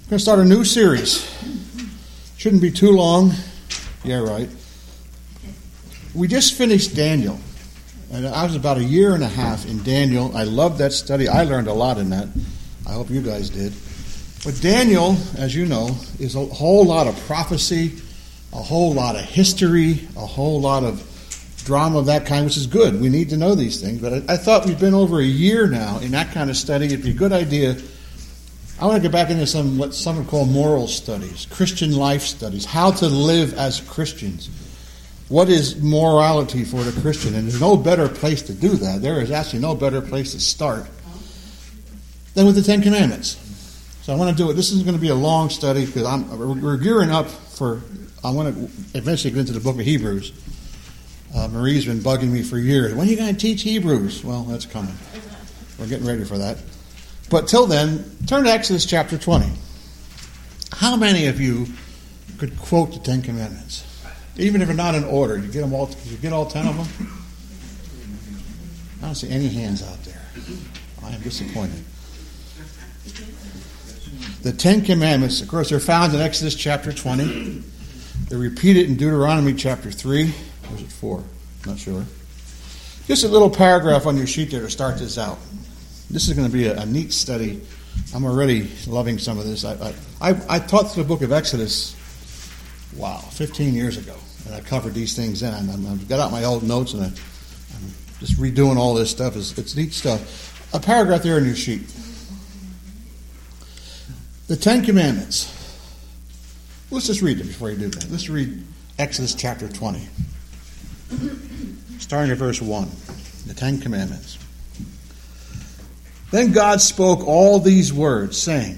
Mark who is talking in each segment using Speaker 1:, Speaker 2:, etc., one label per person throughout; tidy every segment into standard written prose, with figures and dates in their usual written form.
Speaker 1: going to start a new series. Shouldn't be too long. Yeah, right. We just finished Daniel. And I was about a year and a half in Daniel. I loved that study. I learned a lot in that. I hope you guys did. But Daniel, as you know, is a whole lot of prophecy, a whole lot of history, a whole lot of drama of that kind, which is good. We need to know these things. But I thought we've been over a year now in that kind of study. It'd be a good idea. I want to get back into what some would call moral studies, Christian life studies, how to live as Christians. What is morality for the Christian? And there's no better place to do that. There is actually no better place to start than with the Ten Commandments. So I want to do it. This is going to be a long study because we're gearing up for, I want to eventually get into the book of Hebrews. Marie's been bugging me for years. When are you going to teach Hebrews? Well, that's coming. We're getting ready for that. But till then, turn to Exodus chapter 20. How many of you could quote the Ten Commandments? Even if they're not in order, you get them all. You get all 10 of them? I don't see any hands out there. I am disappointed. The Ten Commandments, of course, they're found in Exodus chapter 20. They're repeated in Deuteronomy chapter 3. Or is it 4? Not sure. Just a little paragraph on your sheet there to start this out. This is going to be a neat study. I'm already loving some of this. I taught through the book of Exodus, 15 years ago. And I covered these things in. I've got out my old notes and I'm just redoing all this stuff. It's neat stuff. A paragraph there in your sheet. The Ten Commandments. Let's just read them before you do that. Let's read Exodus chapter 20. Starting at verse 1. The Ten Commandments. Then God spoke all these words, saying,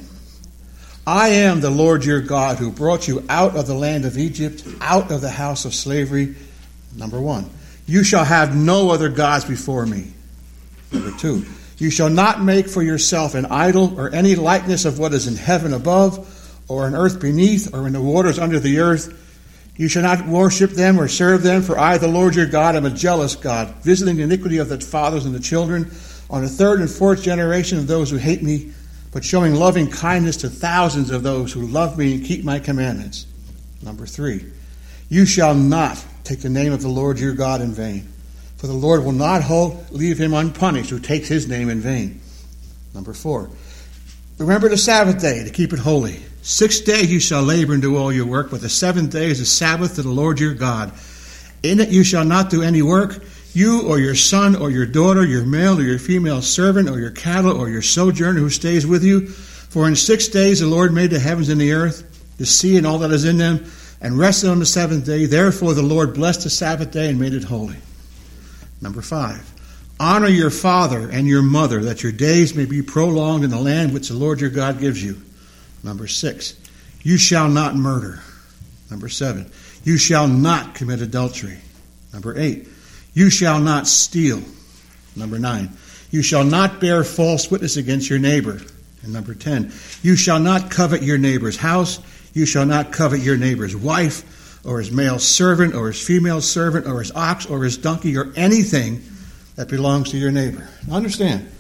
Speaker 1: I am the Lord your God who brought you out of the land of Egypt, out of the house of slavery. Number 1, you shall have no other gods before me. Number 2, you shall not make for yourself an idol or any likeness of what is in heaven above, or in earth beneath, or in the waters under the earth. You shall not worship them or serve them, for I, the Lord your God, am a jealous God, visiting the iniquity of the fathers and the children, on the third and fourth generation of those who hate me, but showing loving kindness to thousands of those who love me and keep my commandments. Number 3, you shall not take the name of the Lord your God in vain, for the Lord will not leave him unpunished who takes his name in vain. Number 4, remember the Sabbath day to keep it holy. 6 days you shall labor and do all your work, but the 7th day is a Sabbath to the Lord your God. In it you shall not do any work, you or your son or your daughter, your male or your female servant, or your cattle or your sojourner who stays with you. For in 6 days the Lord made the heavens and the earth, the sea and all that is in them, and rested on the 7th day. Therefore the Lord blessed the Sabbath day and made it holy. Number 5, honor your father and your mother, that your days may be prolonged in the land which the Lord your God gives you. Number 6, you shall not murder. Number 7, you shall not commit adultery. Number 8, you shall not steal. Number 9, you shall not bear false witness against your neighbor. And number 10, you shall not covet your neighbor's house. You shall not covet your neighbor's wife, or his male servant, or his female servant, or his ox, or his donkey, or anything that belongs to your neighbor. Now understand,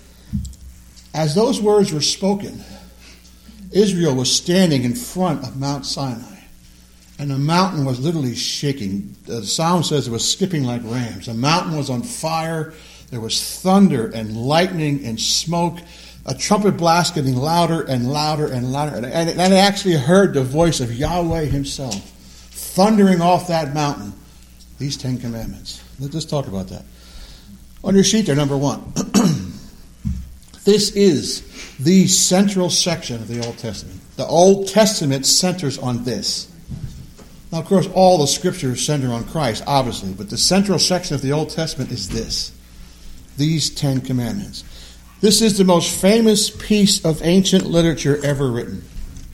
Speaker 1: as those words were spoken, Israel was standing in front of Mount Sinai. And the mountain was literally shaking. The psalm says it was skipping like rams. The mountain was on fire. There was thunder and lightning and smoke. A trumpet blast getting louder and louder and louder. And they actually heard the voice of Yahweh himself thundering off that mountain. These 10 Commandments. Let's talk about that. On your sheet there, number 1. This is the central section of the Old Testament. The Old Testament centers on this. Now, of course, all the scriptures center on Christ, obviously, but the central section of the Old Testament is this. These 10 Commandments. This is the most famous piece of ancient literature ever written.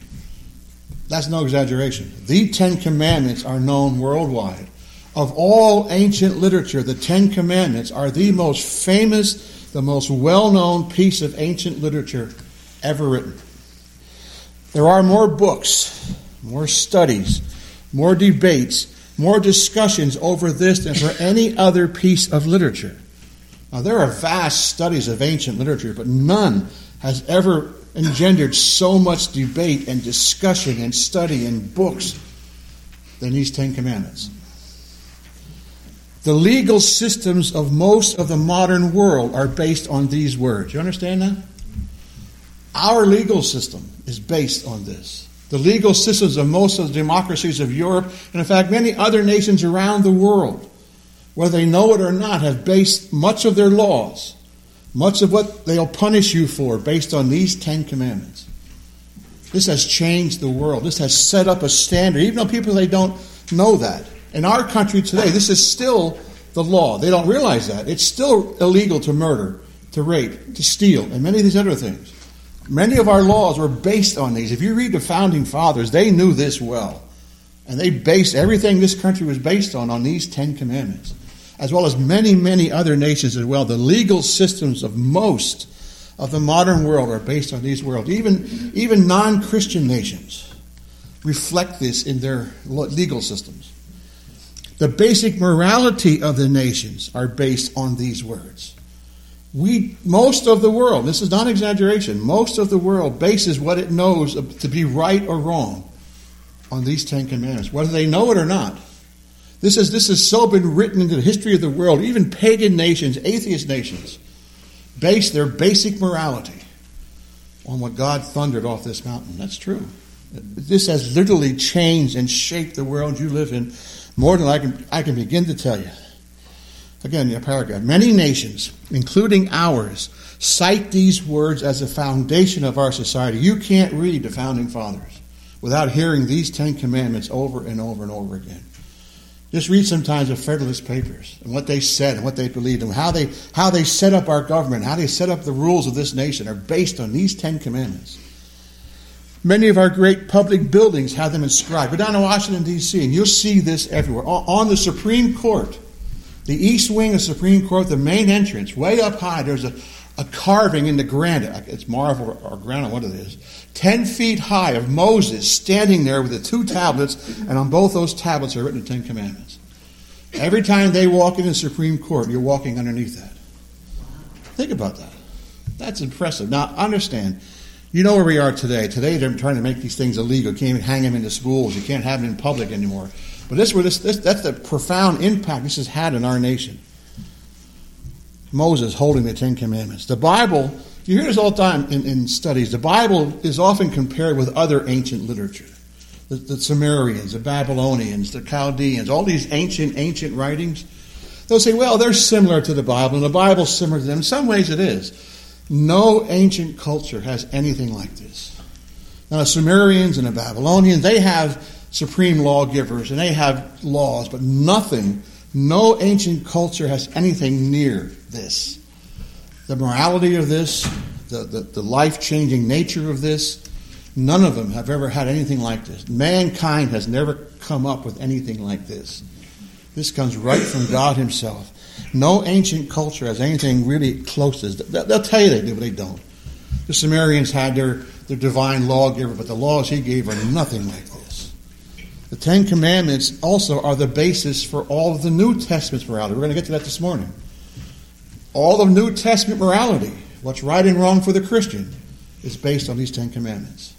Speaker 1: That's no exaggeration. The 10 Commandments are known worldwide. Of all ancient literature, the 10 Commandments are the most famous, the most well-known piece of ancient literature ever written. There are more books, more studies, more debates, more discussions over this than for any other piece of literature. Now, there are vast studies of ancient literature, but none has ever engendered so much debate and discussion and study and books than these 10 Commandments. The legal systems of most of the modern world are based on these words. You understand that? Our legal system is based on this. The legal systems of most of the democracies of Europe, and in fact many other nations around the world, whether they know it or not, have based much of their laws, much of what they'll punish you for, based on these 10 Commandments. This has changed the world. This has set up a standard, even though people, they don't know that. In our country today, this is still the law. They don't realize that. It's still illegal to murder, to rape, to steal, and many of these other things. Many of our laws were based on these. If you read the Founding Fathers, they knew this well. And they based everything this country was based on these 10 Commandments, as well as many, many other nations as well. The legal systems of most of the modern world are based on these worlds. Even non-Christian nations reflect this in their legal systems. The basic morality of the nations are based on these words. Most of the world, this is not an exaggeration, most of the world bases what it knows to be right or wrong on these 10 Commandments, whether they know it or not. This has so been written into the history of the world. Even pagan nations, atheist nations, base their basic morality on what God thundered off this mountain. That's true. This has literally changed and shaped the world you live in more than I can begin to tell you. Again, a paragraph. Many nations, including ours, cite these words as the foundation of our society. You can't read the Founding Fathers without hearing these 10 Commandments over and over and over again. Just read sometimes the Federalist Papers and what they said and what they believed and how they set up our government, how they set up the rules of this nation are based on these 10 Commandments. Many of our great public buildings have them inscribed. Go down to Washington, D.C., and you'll see this everywhere. On the Supreme Court, the east wing of the Supreme Court, the main entrance, way up high, there's a carving in the granite. It's marble or granite, what it is. 10 feet high of Moses standing there with the 2 tablets, and on both those tablets are written the 10 Commandments. Every time they walk in the Supreme Court, you're walking underneath that. Think about that. That's impressive. Now, understand, you know where we are today. Today they're trying to make these things illegal. You can't even hang them in the schools. You can't have them in public anymore. But that's the profound impact this has had in our nation. Moses holding the 10 Commandments. The Bible, you hear this all the time in studies, the Bible is often compared with other ancient literature. The Sumerians, the Babylonians, the Chaldeans, all these ancient writings. They'll say, well, they're similar to the Bible, and the Bible's similar to them. In some ways it is. No ancient culture has anything like this. Now, the Sumerians and the Babylonians, they have supreme lawgivers, and they have laws, but no ancient culture has anything near this. The morality of this, the life-changing nature of this, none of them have ever had anything like this. Mankind has never come up with anything like this. This comes right from God himself. No ancient culture has anything really close to this. They'll tell you they do, but they don't. The Sumerians had their divine lawgiver, but the laws he gave are nothing like this. The 10 Commandments also are the basis for all of the New Testament's morality. We're going to get to that this morning. All of New Testament morality, what's right and wrong for the Christian, is based on these 10 Commandments.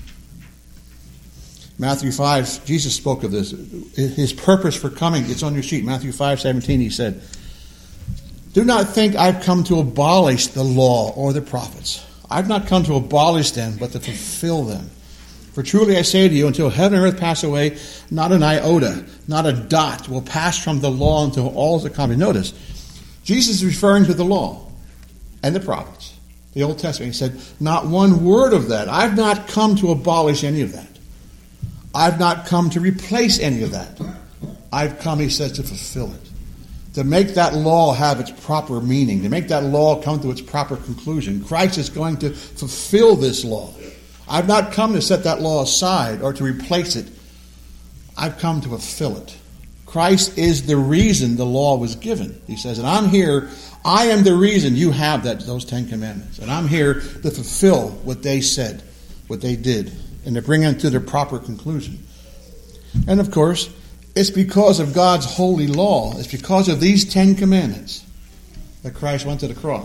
Speaker 1: Matthew 5, Jesus spoke of this. His purpose for coming, it's on your sheet. Matthew 5:17, he said, "Do not think I've come to abolish the law or the prophets. I've not come to abolish them, but to fulfill them. For truly I say to you, until heaven and earth pass away, not an iota, not a dot will pass from the law until all is accomplished." Notice, Jesus is referring to the law and the prophets, the Old Testament. He said, not one word of that. I've not come to abolish any of that. I've not come to replace any of that. I've come, he says, to fulfill it. To make that law have its proper meaning. To make that law come to its proper conclusion. Christ is going to fulfill this law. I've not come to set that law aside or to replace it. I've come to fulfill it. Christ is the reason the law was given. He says, and I'm here, I am the reason you have those 10 Commandments. And I'm here to fulfill what they said, what they did, and to bring them to their proper conclusion. And of course, it's because of God's holy law, it's because of these 10 Commandments that Christ went to the cross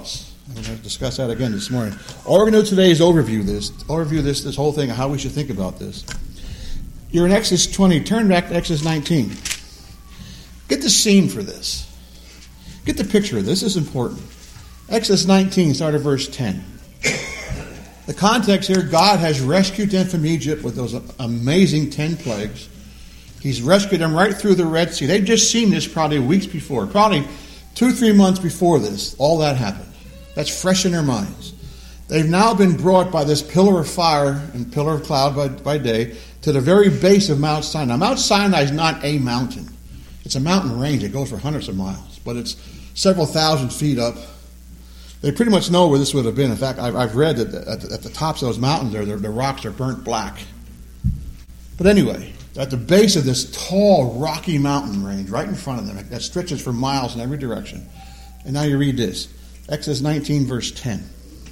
Speaker 1: I'm going to discuss that again this morning. All we're going to do today is overview this whole thing, and how we should think about this. You're in Exodus 20. Turn back to Exodus 19. Get the scene for this. Get the picture of this. This is important. Exodus 19, start at verse 10. The context here, God has rescued them from Egypt with those amazing 10 plagues. He's rescued them right through the Red Sea. They've just seen this probably weeks before. Probably 2-3 months before this, all that happened. That's fresh in their minds. They've now been brought by this pillar of fire and pillar of cloud by day to the very base of Mount Sinai. Now, Mount Sinai is not a mountain. It's a mountain range. It goes for hundreds of miles, but it's several thousand feet up. They pretty much know where this would have been. In fact, I've read that at the tops of those mountains there, the rocks are burnt black. But anyway, at the base of this tall, rocky mountain range right in front of them, that stretches for miles in every direction. And now you read this. Exodus 19, verse 10.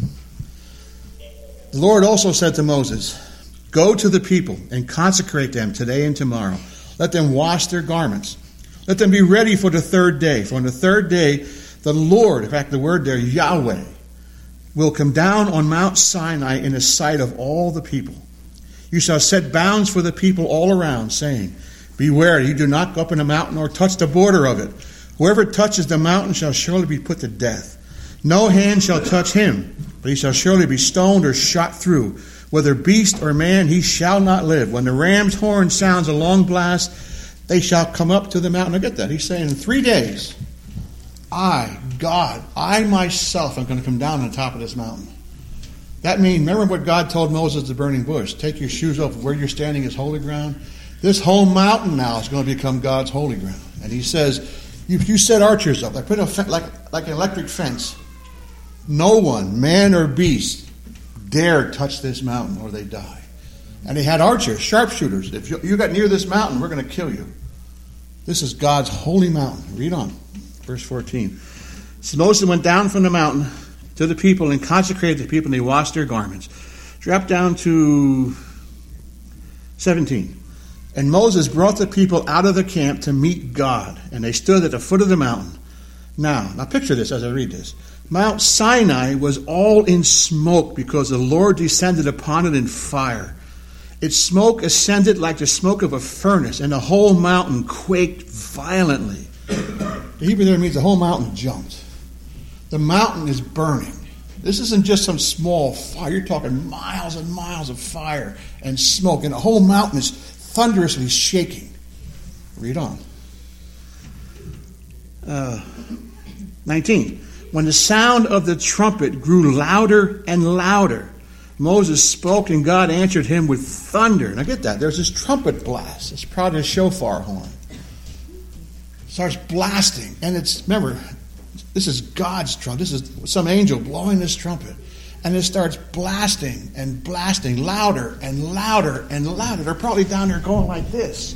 Speaker 1: The Lord also said to Moses, "Go to the people and consecrate them today and tomorrow. Let them wash their garments. Let them be ready for the third day. For on the third day, the Lord," in fact the word there, Yahweh, "will come down on Mount Sinai in the sight of all the people. You shall set bounds for the people all around, saying, 'Beware, you do not go up in the mountain or touch the border of it. Whoever touches the mountain shall surely be put to death. No hand shall touch him, but he shall surely be stoned or shot through. Whether beast or man, he shall not live. When the ram's horn sounds a long blast, they shall come up to the mountain.'" Now get that. He's saying in 3 days, God, I myself am going to come down on top of this mountain. That means, remember what God told Moses at the burning bush, take your shoes off, where you're standing is holy ground. This whole mountain now is going to become God's holy ground. And he says, you set archers up, like an electric fence. No one, man or beast, dare touch this mountain or they die. And he had archers, sharpshooters. If you got near this mountain, we're going to kill you. This is God's holy mountain. Read on. Verse 14. So Moses went down from the mountain to the people and consecrated the people, and they washed their garments. Drop down to 17. And Moses brought the people out of the camp to meet God, and they stood at the foot of the mountain. Now picture this as I read this. Mount Sinai was all in smoke because the Lord descended upon it in fire. Its smoke ascended like the smoke of a furnace, and the whole mountain quaked violently. The Hebrew there means the whole mountain jumped. The mountain is burning. This isn't just some small fire. You're talking miles and miles of fire and smoke, and the whole mountain is thunderously shaking. Read on. 19. When the sound of the trumpet grew louder and louder, Moses spoke, and God answered him with thunder. Now get that. There's this trumpet blast. It's probably a shofar horn. Starts blasting. And remember, this is God's trumpet. This is some angel blowing this trumpet. And it starts blasting and blasting louder and louder and louder. They're probably down there going like this.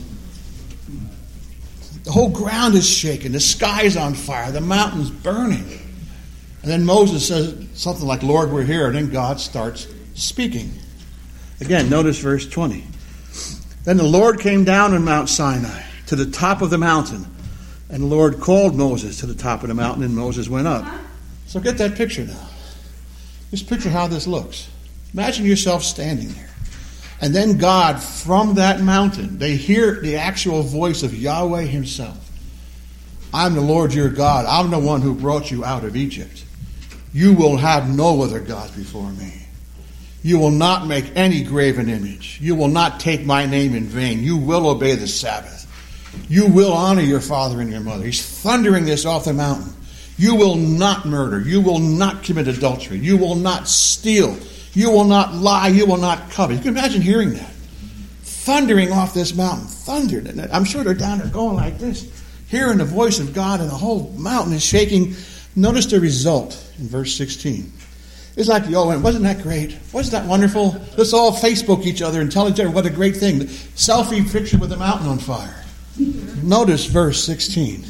Speaker 1: The whole ground is shaking. The sky is on fire. The mountain's burning. And then Moses says something like, "Lord, we're here." And then God starts speaking. Again, notice verse 20. Then the Lord came down on Mount Sinai to the top of the mountain. And the Lord called Moses to the top of the mountain, and Moses went up. So get that picture now. Just picture how this looks. Imagine yourself standing there. And then God, from that mountain, they hear the actual voice of Yahweh himself. "I'm the Lord your God. I'm the one who brought you out of Egypt. You will have no other gods before me. You will not make any graven image. You will not take my name in vain. You will obey the Sabbath. You will honor your father and your mother." He's thundering this off the mountain. "You will not murder. You will not commit adultery. You will not steal. You will not lie. You will not covet." You can imagine hearing that. Thundering off this mountain. Thundered. And I'm sure they're down there going like this, hearing the voice of God, and the whole mountain is shaking. Notice the result in verse 16. It's like, wasn't that great? Wasn't that wonderful? Let's all Facebook each other and tell each other what a great thing. The selfie picture with the mountain on fire. Notice verse 16.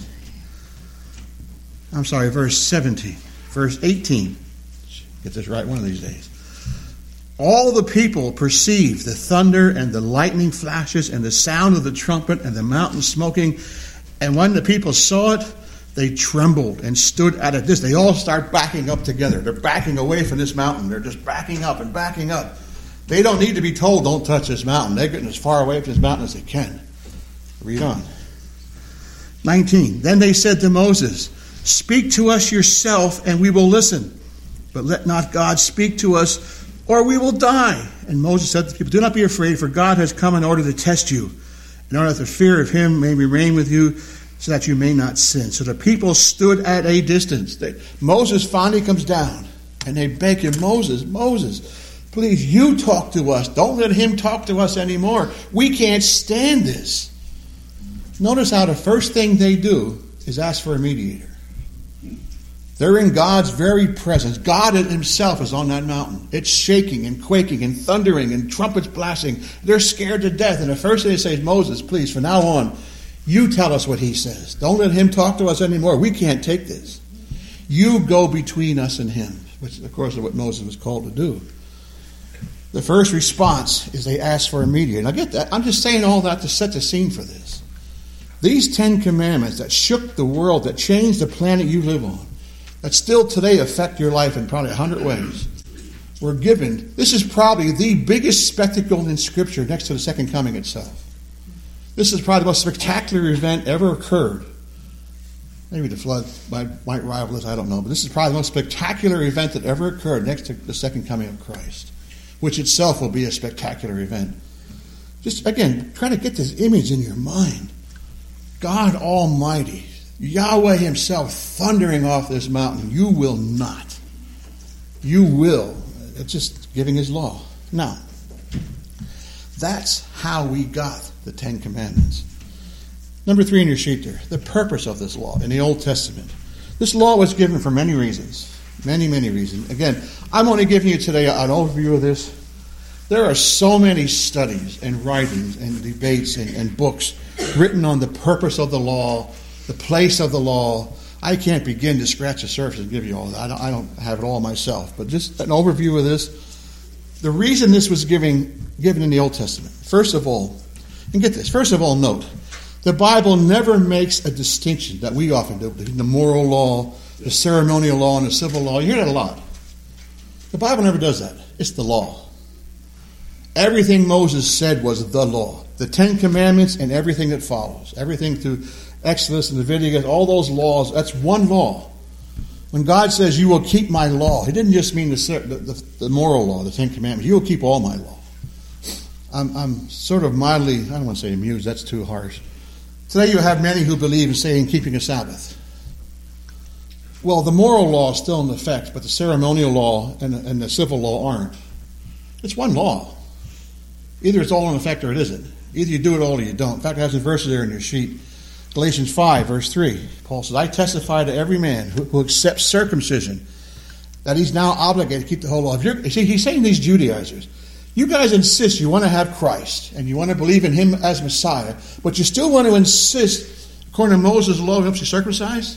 Speaker 1: I'm sorry, verse 17. Verse 18. Get this right one of these days. All the people perceived the thunder and the lightning flashes and the sound of the trumpet and the mountain smoking. And when the people saw it, they trembled and stood at a distance. They all start backing up together. They're backing away from this mountain. They're just backing up and backing up. They don't need to be told, don't touch this mountain. They're getting as far away from this mountain as they can. Read on. 19. Then they said to Moses, speak to us yourself, and we will listen. But let not God speak to us, or we will die. And Moses said to the people, do not be afraid, for God has come in order to test you, in order that the fear of him may remain with you, so that you may not sin. So the people stood at a distance. Moses finally comes down, and they beg him, Moses, please, you talk to us. Don't let him talk to us anymore. We can't stand this. Notice how the first thing they do is ask for a mediator. They're in God's very presence. God himself is on that mountain. It's shaking and quaking and thundering and trumpets blasting. They're scared to death. And the first thing they say is, Moses, please, from now on, you tell us what he says. Don't let him talk to us anymore. We can't take this. You go between us and him, which, of course, is what Moses was called to do. The first response is they ask for a mediator. Now get that. I'm just saying all that to set the scene for this. These 10 commandments that shook the world, that changed the planet you live on, that still today affect your life in probably 100 ways, were given. This is probably the biggest spectacle in Scripture next to the second coming itself. This is probably the most spectacular event ever occurred. Maybe the flood might rival this, I don't know. But this is probably the most spectacular event that ever occurred next to the second coming of Christ, which itself will be a spectacular event. Just, again, try to get this image in your mind. God Almighty, Yahweh himself thundering off this mountain. You will not. You will. It's just giving his law. Now, that's how we got the 10 Commandments. Number 3 in your sheet there, the purpose of this law in the Old Testament. This law was given for many reasons. Many, many reasons. Again, I'm only giving you today an overview of this. There are so many studies and writings and debates and books written on the purpose of the law, the place of the law. I can't begin to scratch the surface and give you all that. I don't have it all myself. But just an overview of this. The reason this was given in the Old Testament, first of all, and get this, first of all, note, the Bible never makes a distinction that we often do between the moral law, the ceremonial law, and the civil law. You hear that a lot. The Bible never does that. It's the law. Everything Moses said was the law. The 10 Commandments and everything that follows. Everything through Exodus and Leviticus, all those laws, that's one law. When God says, you will keep my law, he didn't just mean the moral law, the 10 Commandments. You will keep all my law. I'm sort of mildly, I don't want to say amused, that's too harsh. Today you have many who believe in saying keeping a Sabbath. Well, the moral law is still in effect, but the ceremonial law and the civil law aren't. It's one law. Either it's all in effect or it isn't. Either you do it all or you don't. In fact, it has a verse there in your sheet. Galatians 5, verse 3. Paul says, I testify to every man who accepts circumcision that he's now obligated to keep the whole law. He's saying to these Judaizers, you guys insist you want to have Christ and you want to believe in him as Messiah, but you still want to insist, according to Moses' law, you have to be circumcised?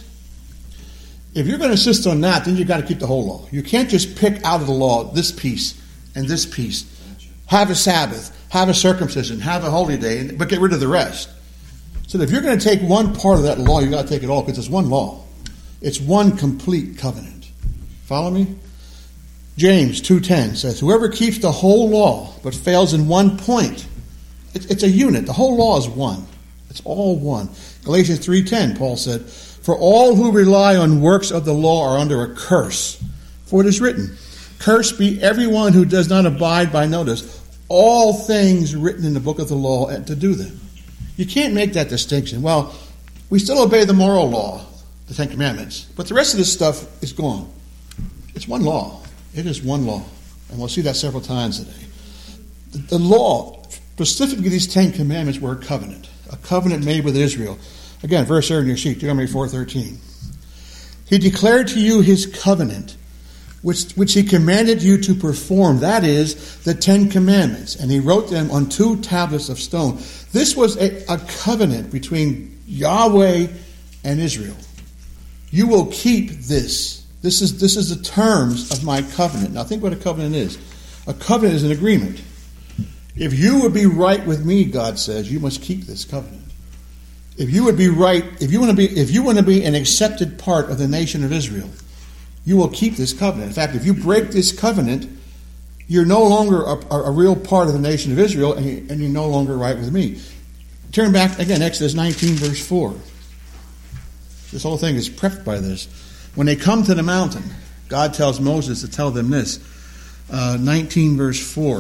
Speaker 1: If you're going to insist on that, then you've got to keep the whole law. You can't just pick out of the law this piece and this piece. Have a Sabbath, have a circumcision, have a holy day, but get rid of the rest. So if you're going to take one part of that law, you've got to take it all because it's one law. It's one complete covenant. Follow me? James 2:10 says, whoever keeps the whole law but fails in one point, it's a unit. The whole law is one. It's all one. Galatians 3:10, Paul said, for all who rely on works of the law are under a curse. For it is written, cursed be everyone who does not abide by, notice, all things written in the book of the law and to do them. You can't make that distinction. Well, we still obey the moral law, the 10 Commandments, but the rest of this stuff is gone. It's one law. It is one law. And we'll see that several times today. The law, specifically these 10 Commandments, were a covenant made with Israel. Again, verse there in your sheet, Deuteronomy 4:13. He declared to you his covenant, which he commanded you to perform. That is, the 10 Commandments. And he wrote them on 2 tablets of stone. This was a covenant between Yahweh and Israel. You will keep this. This is the terms of my covenant. Now think what a covenant is. A covenant is an agreement. If you would be right with me, God says, you must keep this covenant. If you would be right, if you want to be an accepted part of the nation of Israel, you will keep this covenant. In fact, if you break this covenant, you're no longer a real part of the nation of Israel, and you're no longer right with me. Turn back again, Exodus 19, verse 4. This whole thing is prepped by this. When they come to the mountain, God tells Moses to tell them this. 19, verse 4.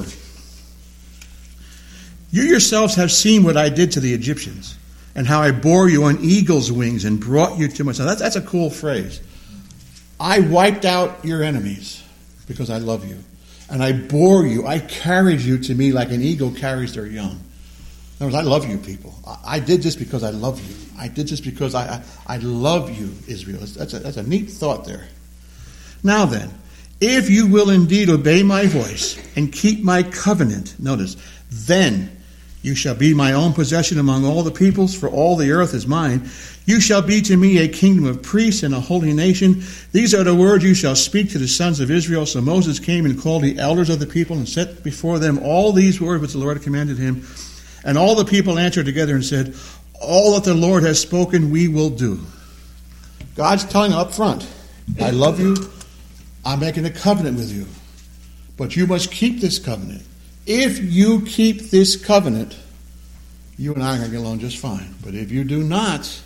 Speaker 1: You yourselves have seen what I did to the Egyptians, and how I bore you on eagle's wings and brought you to myself. That's a cool phrase. I wiped out your enemies because I love you. And I bore you. I carried you to me like an eagle carries their young. In other words, I love you people. I did this because I love you. I did this because I love you, Israel. That's a neat thought there. Now then, if you will indeed obey my voice and keep my covenant, notice, then you shall be my own possession among all the peoples, for all the earth is mine. You shall be to me a kingdom of priests and a holy nation. These are the words you shall speak to the sons of Israel. So Moses came and called the elders of the people and set before them all these words which the Lord commanded him. And all the people answered together and said, all that the Lord has spoken we will do. God's telling up front, I love you. I'm making a covenant with you. But you must keep this covenant. If you keep this covenant, you and I are going to get along just fine. But if you do not,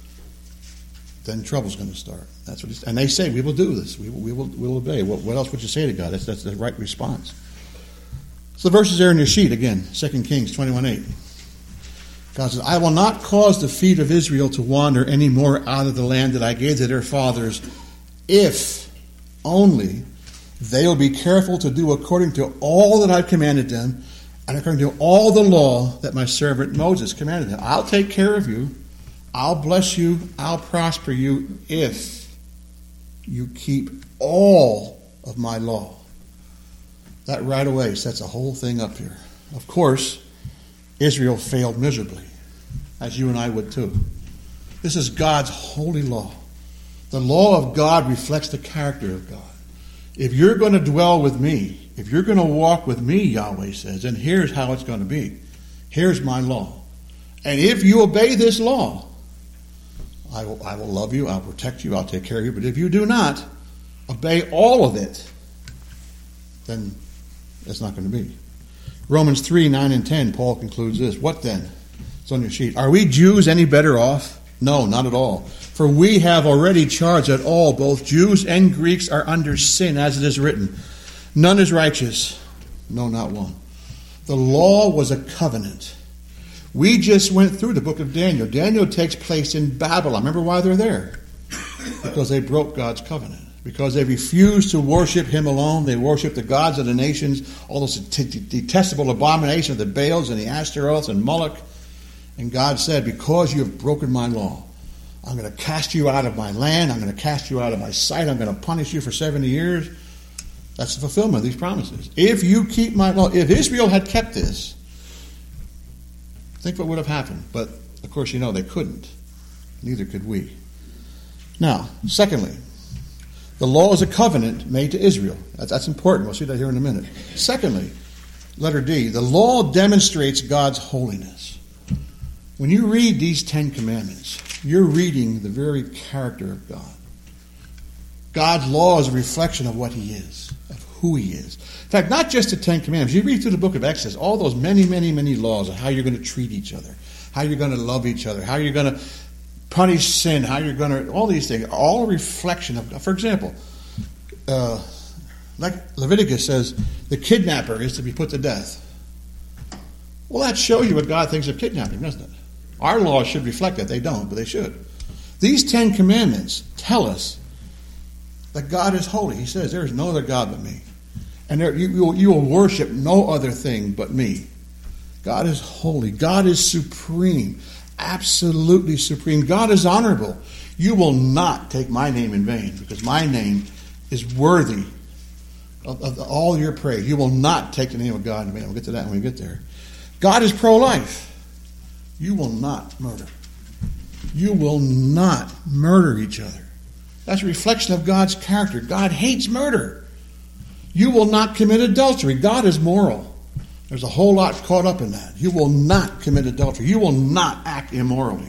Speaker 1: then trouble's going to start. That's what. And they say, we will do this. We'll obey. What else would you say to God? That's the right response. So the verse is there in your sheet again, 2 Kings 21:8. God says, I will not cause the feet of Israel to wander any more out of the land that I gave to their fathers, if only they will be careful to do according to all that I've commanded them, and according to all the law that my servant Moses commanded them. I'll take care of you. I'll bless you. I'll prosper you if you keep all of my law. That right away sets a whole thing up here. Of course, Israel failed miserably, as you and I would too. This is God's holy law. The law of God reflects the character of God. If you're going to dwell with me, if you're going to walk with me, Yahweh says, and here's how it's going to be. Here's my law. And if you obey this law, I will love you, I'll protect you, I'll take care of you. But if you do not obey all of it, then it's not going to be. Romans 3:9 and 10, Paul concludes this. What then? It's on your sheet. Are we Jews any better off? No, not at all. For we have already charged that all, both Jews and Greeks, are under sin, as it is written. None is righteous. No, not one. The law was a covenant. We just went through the book of Daniel. Daniel takes place in Babylon. Remember why they're there? Because they broke God's covenant. Because they refused to worship him alone. They worshiped the gods of the nations, all those detestable abominations, the Baals and the Ashtaroths and Moloch. And God said, because you have broken my law, I'm going to cast you out of my land. I'm going to cast you out of my sight. I'm going to punish you for 70 years. That's the fulfillment of these promises. If you keep my law, if Israel had kept this, think what would have happened. But, of course, you know they couldn't. Neither could we. Now, secondly, the law is a covenant made to Israel. That's important. We'll see that here in a minute. Secondly, letter D, the law demonstrates God's holiness. When you read these 10 commandments, you're reading the very character of God. God's law is a reflection of what he is, of who he is. In fact, not just the 10 commandments. You read through the book of Exodus, all those many, many, many laws of how you're going to treat each other, how you're going to love each other, how you're going to punish sin, how you're going to, all these things, all a reflection of God. For example, like Leviticus says, the kidnapper is to be put to death. Well, that shows you what God thinks of kidnapping, doesn't it? Our laws should reflect that. They don't, but they should. These 10 commandments tell us that God is holy. He says, there is no other God but me. And you will worship no other thing but me. God is holy. God is supreme. Absolutely supreme. God is honorable. You will not take my name in vain, because my name is worthy of all your praise. You will not take the name of God in vain. We'll get to that when we get there. God is pro-life. You will not murder. You will not murder each other. That's a reflection of God's character. God hates murder. You will not commit adultery. God is moral. There's a whole lot caught up in that. You will not commit adultery. You will not act immorally.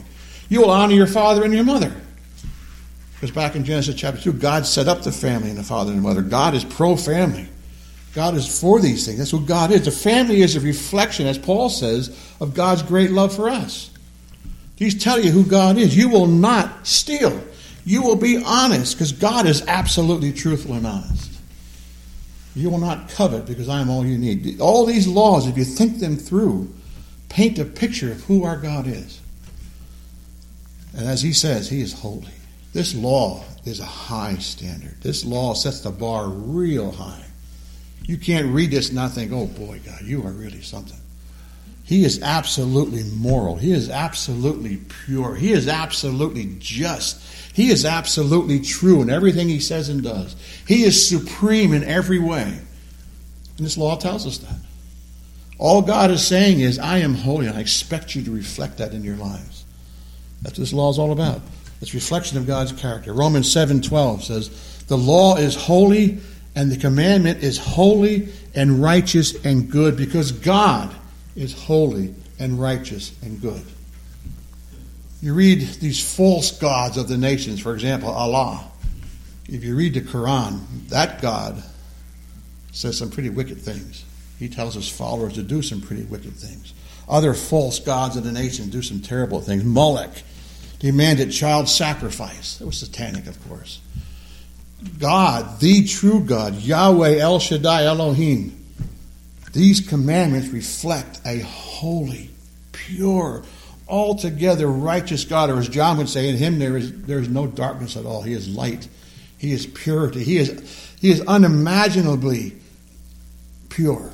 Speaker 1: You will honor your father and your mother. Because back in Genesis chapter 2, God set up the family and the father and the mother. God is pro-family. God is for these things. That's who God is. The family is a reflection, as Paul says, of God's great love for us. He's telling you who God is. You will not steal. You will be honest, because God is absolutely truthful and honest. You will not covet, because I am all you need. All these laws, if you think them through, paint a picture of who our God is. And as he says, he is holy. This law is a high standard. This law sets the bar real high. You can't read this and not think, oh boy, God, you are really something. He is absolutely moral. He is absolutely pure. He is absolutely just. He is absolutely true in everything he says and does. He is supreme in every way. And this law tells us that. All God is saying is, I am holy, and I expect you to reflect that in your lives. That's what this law is all about. It's reflection of God's character. Romans 7:12 says, the law is holy, and the commandment is holy and righteous and good, because God is holy and righteous and good. You read these false gods of the nations, for example, Allah. If you read the Quran, that God says some pretty wicked things. He tells his followers to do some pretty wicked things. Other false gods of the nations do some terrible things. Molech demanded child sacrifice. That was satanic, of course. God, the true God, Yahweh El Shaddai Elohim, these commandments reflect a holy, pure, altogether righteous God. Or as John would say, in him there is no darkness at all. He is light. He is purity. He is unimaginably pure.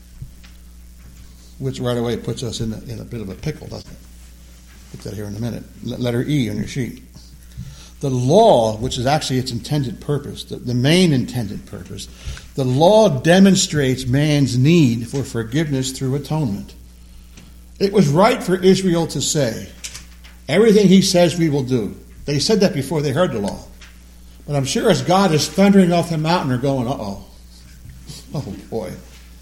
Speaker 1: Which right away puts us in a bit of a pickle, doesn't it? Put that here in a minute. Letter E on your sheet. The law, which is actually its intended purpose, the main intended purpose, the law demonstrates man's need for forgiveness through atonement. It was right for Israel to say, everything he says we will do. They said that before they heard the law. But I'm sure as God is thundering off the mountain, they're going, uh-oh. Oh, boy.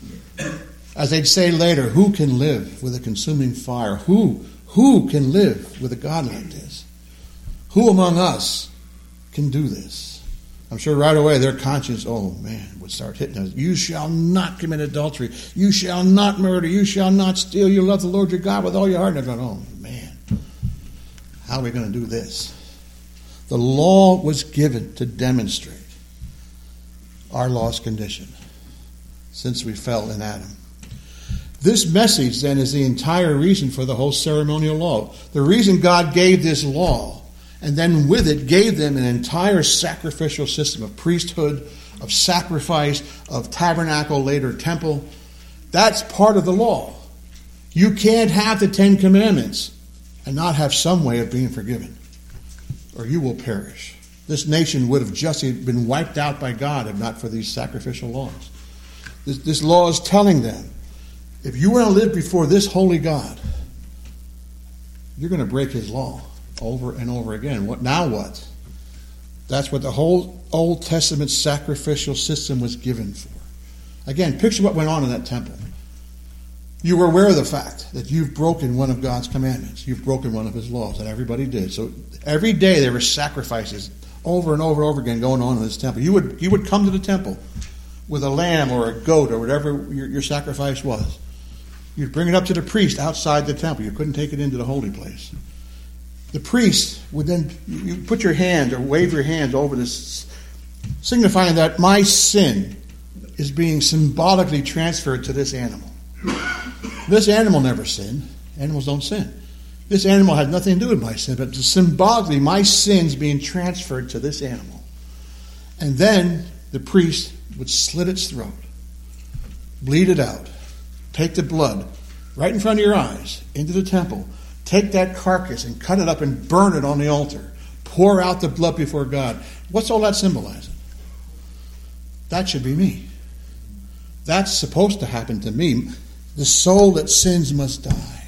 Speaker 1: As they'd say later, who can live with a consuming fire? Who can live with a God like this? Who among us can do this? I'm sure right away their conscience, oh man, would start hitting us. You shall not commit adultery. You shall not murder. You shall not steal. You love the Lord your God with all your heart. And they're going, oh man, how are we going to do this? The law was given to demonstrate our lost condition since we fell in Adam. This message, then, is the entire reason for the whole ceremonial law. The reason God gave this law, and then with it gave them an entire sacrificial system of priesthood, of sacrifice, of tabernacle, later temple. That's part of the law. You can't have the 10 Commandments and not have some way of being forgiven, or you will perish. This nation would have just been wiped out by God if not for these sacrificial laws. This law is telling them, if you want to live before this holy God, you're going to break his law over and over again. Now what? That's what the whole Old Testament sacrificial system was given for. Again, picture what went on in that temple. You were aware of the fact that you've broken one of God's commandments. You've broken one of his laws, and everybody did. So every day there were sacrifices over and over and over again going on in this temple. You would come to the temple with a lamb or a goat or whatever your sacrifice was. You'd bring it up to the priest outside the temple. You couldn't take it into the holy place. The priest would then, you put your hand or wave your hands over this, signifying that my sin is being symbolically transferred to this animal. This animal never sinned. Animals don't sin. This animal had nothing to do with my sin, but symbolically my sin's being transferred to this animal. And then the priest would slit its throat, bleed it out, take the blood right in front of your eyes into the temple, take that carcass and cut it up and burn it on the altar, pour out the blood before God. What's all that symbolizing? That should be me. That's supposed to happen to me. The soul that sins must die.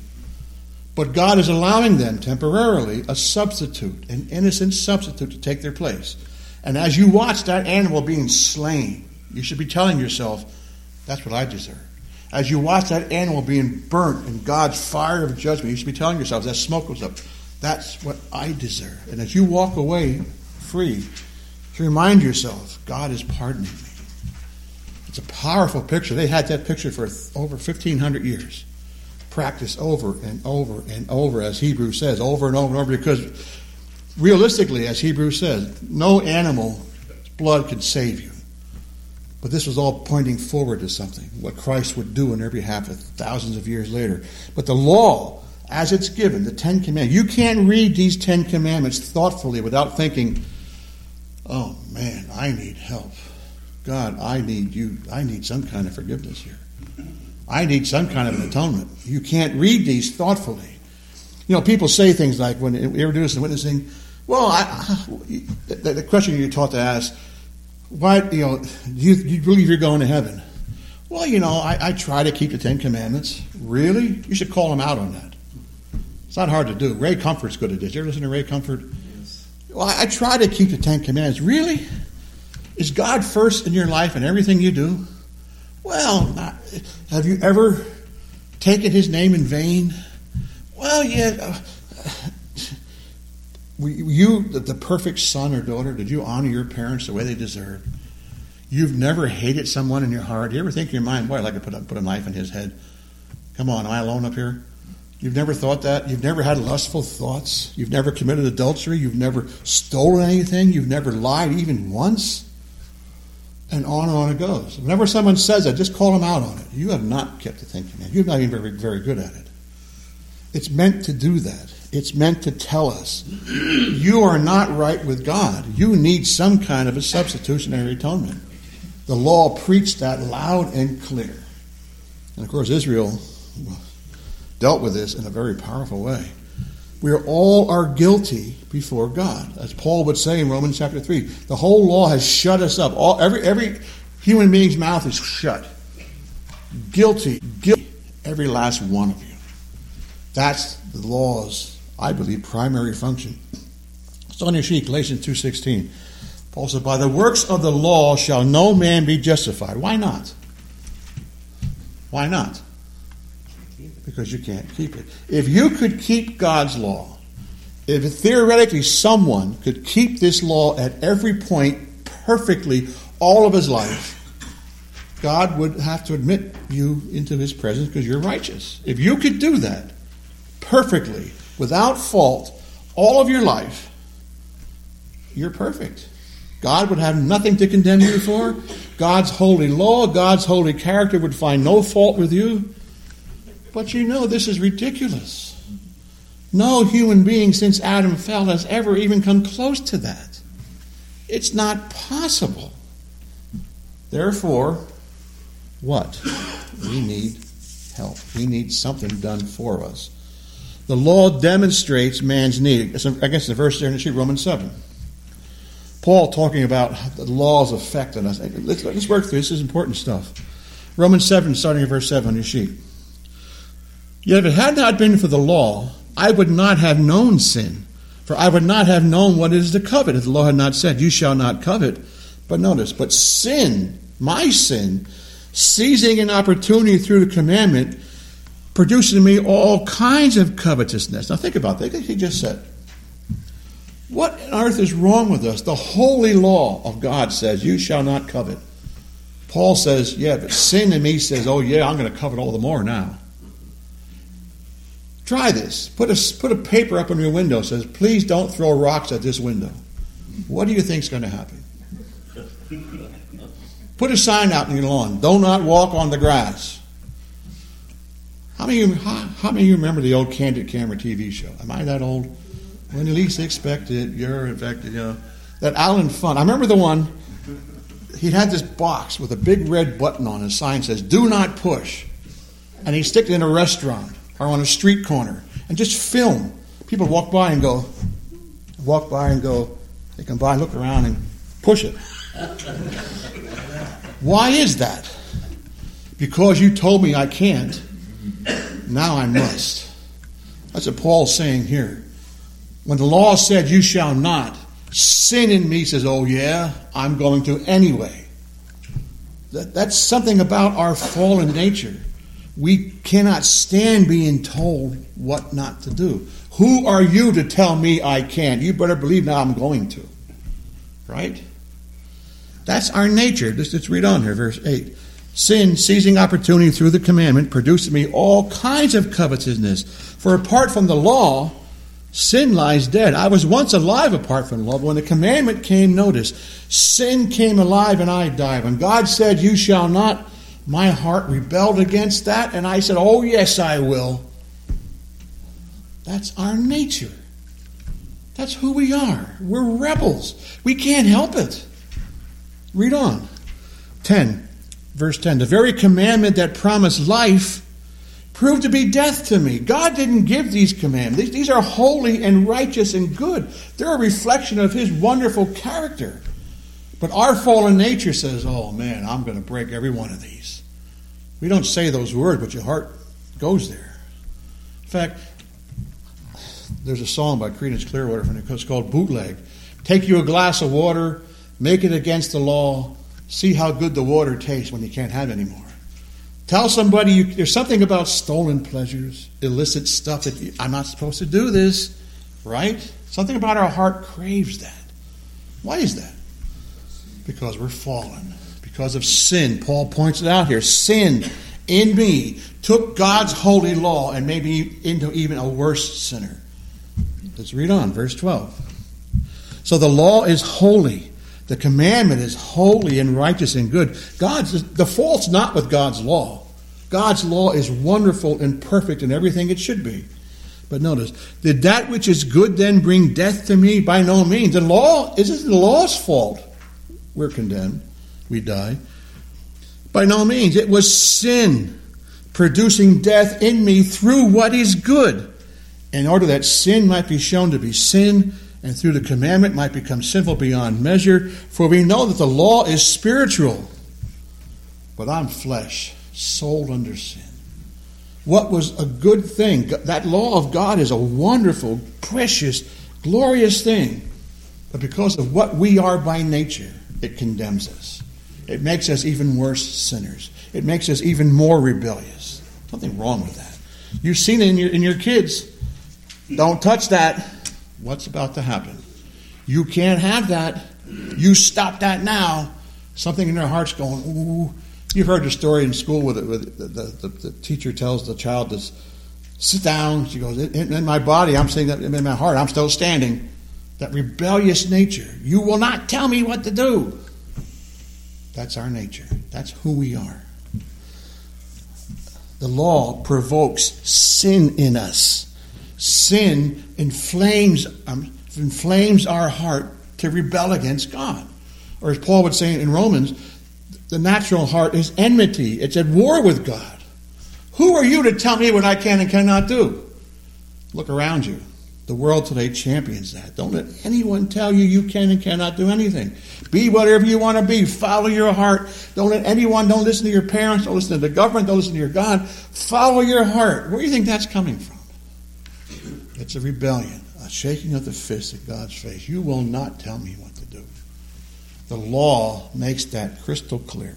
Speaker 1: But God is allowing them temporarily a substitute, an innocent substitute to take their place. And as you watch that animal being slain, you should be telling yourself, that's what I deserve. As you watch that animal being burnt in God's fire of judgment, you should be telling yourself, that smoke goes up, That's what I deserve. And as you walk away free, to remind yourself, God is pardoning me. It's a powerful picture. They had that picture for over 1,500 years. Practice over and over and over, as Hebrews says, over and over and over, because realistically, as Hebrews says, no animal's blood could save you. But this was all pointing forward to something, what Christ would do on their behalf thousands of years later. But the law, as it's given, the Ten Commandments, you can't read these 10 Commandments thoughtfully without thinking, oh man, I need help. God, I need you. I need some kind of forgiveness here. I need some kind of an atonement. You can't read these thoughtfully. You know, people say things like, when you ever do this in witnessing, well, the question you're taught to ask, why, do you believe you're going to heaven? Well, I try to keep the 10 Commandments. Really? You should call them out on that. It's not hard to do. Ray Comfort's good at this. You ever listen to Ray Comfort? Yes. Well, I try to keep the 10 Commandments. Really? Is God first in your life and everything you do? Well, have you ever taken his name in vain? Well, yeah. You, the perfect son or daughter, did you honor your parents the way they deserved? You've never hated someone in your heart. You ever think in your mind, boy, I'd like to put a knife in his head. Come on, am I alone up here? You've never thought that? You've never had lustful thoughts? You've never committed adultery? You've never stolen anything? You've never lied even once? And on it goes. Whenever someone says that, just call them out on it. You have not kept the 10 Commandments. You're not even very, very good at it. It's meant to do that. It's meant to tell us, you are not right with God. You need some kind of a substitutionary atonement. The law preached that loud and clear. And of course, Israel dealt with this in a very powerful way. We all are guilty before God. As Paul would say in Romans chapter 3, the whole law has shut us up. Every human being's mouth is shut. Guilty, every last one of you. That's the law's, I believe, primary function. It's on your sheet, Galatians 2:16. Paul said, by the works of the law shall no man be justified. Why not? Why not? Because you can't keep it. If you could keep God's law, if theoretically someone could keep this law at every point perfectly all of his life, God would have to admit you into his presence because you're righteous. If you could do that perfectly, without fault, all of your life, you're perfect. God would have nothing to condemn you for. God's holy law, God's holy character would find no fault with you. But this is ridiculous. No human being since Adam fell has ever even come close to that. It's not possible. Therefore, what? We need help. We need something done for us. The law demonstrates man's need. I guess the verse there in the sheet, Romans 7. Paul talking about the law's effect on us. Let's work through this. This is important stuff. Romans 7, starting at verse 7 on your sheet. Yet if it had not been for the law, I would not have known sin. For I would not have known what it is to covet if the law had not said, you shall not covet. But notice, but sin, my sin, seizing an opportunity through the commandment, produced in me all kinds of covetousness. Now think about that. He just said, what on earth is wrong with us? The holy law of God says, you shall not covet. Paul says, yeah, but sin in me says, oh yeah, I'm going to covet all the more now. Try this. Put a paper up on your window that says, please don't throw rocks at this window. What do you think is going to happen? Put a sign out in your lawn. Do not walk on the grass. How many of you remember the old Candid Camera TV show? Am I that old? When you least expect it, you're infected. That Alan Funt. I remember the one, he had this box with a big red button on it. A sign says, do not push. And he'd stick it in a restaurant or on a street corner and just film. People walk by and go, they come by and look around and push it. Why is that? Because you told me I can't. Now I must. That's what Paul's saying here. When the law said you shall not, sin in me says, oh yeah, I'm going to anyway. That's something about our fallen nature. we cannot stand being told what not to do. Who are you to tell me I can't? You better believe now I'm going to. Right? That's our nature. Let's read on here, verse 8. Sin, seizing opportunity through the commandment, produced in me all kinds of covetousness. For apart from the law, sin lies dead. I was once alive apart from the law, but when the commandment came, notice, sin came alive and I died. When God said, you shall not, my heart rebelled against that, and I said, oh yes, I will. That's our nature. That's who we are. We're rebels. We can't help it. Read on. 10, verse 10. The very commandment that promised life proved to be death to me. God didn't give these commandments. These are holy and righteous and good. They're a reflection of His wonderful character. But our fallen nature says, oh man, I'm going to break every one of these. We don't say those words, but your heart goes there. In fact, there's a song by Creedence Clearwater, and it's called Bootleg. Take you a glass of water, make it against the law, see how good the water tastes when you can't have it anymore. Tell somebody there's something about stolen pleasures, illicit stuff that I'm not supposed to do this, right? Something about our heart craves that. Why is that? Because we're fallen. Because of sin. Paul points it out here. Sin in me took God's holy law and made me into even a worse sinner. Let's read on, verse 12. So the law is holy. The commandment is holy and righteous and good. The fault's not with God's law. God's law is wonderful and perfect in everything it should be. But notice, did that which is good then bring death to me? By no means. The law isn't the law's fault. We're condemned. We die. By no means. It was sin producing death in me through what is good, in order that sin might be shown to be sin, and through the commandment might become sinful beyond measure. For we know that the law is spiritual, but I'm flesh, sold under sin. What was a good thing? That law of God is a wonderful, precious, glorious thing. But because of what we are by nature, it condemns us. It makes us even worse sinners. It makes us even more rebellious. Nothing wrong with that. You've seen it in your kids. Don't touch that. What's about to happen? You can't have that. You stop that now. Something in their heart's going, ooh. You've heard the story in school where the teacher tells the child to sit down. She goes, in my body, I'm saying that in my heart, I'm still standing. That rebellious nature. You will not tell me what to do. That's our nature. That's who we are. The law provokes sin in us. Sin inflames our heart to rebel against God. Or as Paul would say in Romans, the natural heart is enmity. It's at war with God. Who are you to tell me what I can and cannot do? Look around you. The world today champions that. Don't let anyone tell you can and cannot do anything. Be whatever you want to be. Follow your heart. Don't listen to your parents. Don't listen to the government. Don't listen to your God. Follow your heart. Where do you think that's coming from? It's a rebellion, a shaking of the fist at God's face. You will not tell me what to do. The law makes that crystal clear.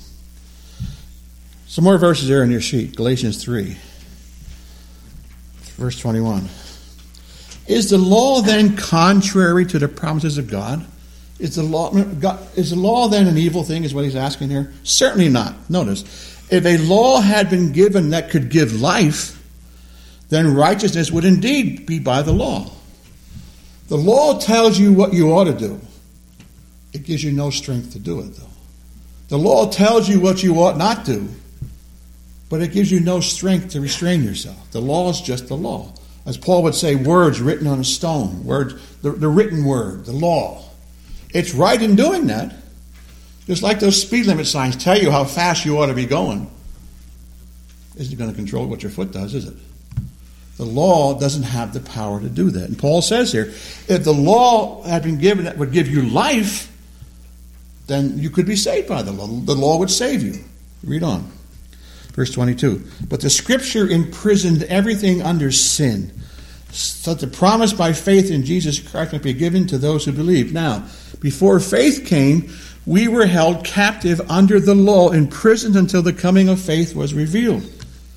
Speaker 1: Some more verses there in your sheet. Galatians 3, verse 21. Is the law then contrary to the promises of God? Is the law then an evil thing, is what he's asking here? Certainly not. Notice, if a law had been given that could give life, then righteousness would indeed be by the law. The law tells you what you ought to do. It gives you no strength to do it, though. The law tells you what you ought not do, but it gives you no strength to restrain yourself. The law is just the law. As Paul would say, words written on a stone, words, the written word, the law. It's right in doing that. Just like those speed limit signs tell you how fast you ought to be going. Isn't going to control what your foot does, is it? The law doesn't have the power to do that. And Paul says here, if the law had been given that would give you life, then you could be saved by the law. The law would save you. Read on. Verse 22. But the Scripture imprisoned everything under sin, so that the promise by faith in Jesus Christ might be given to those who believe. Now, before faith came, we were held captive under the law, imprisoned until the coming of faith was revealed.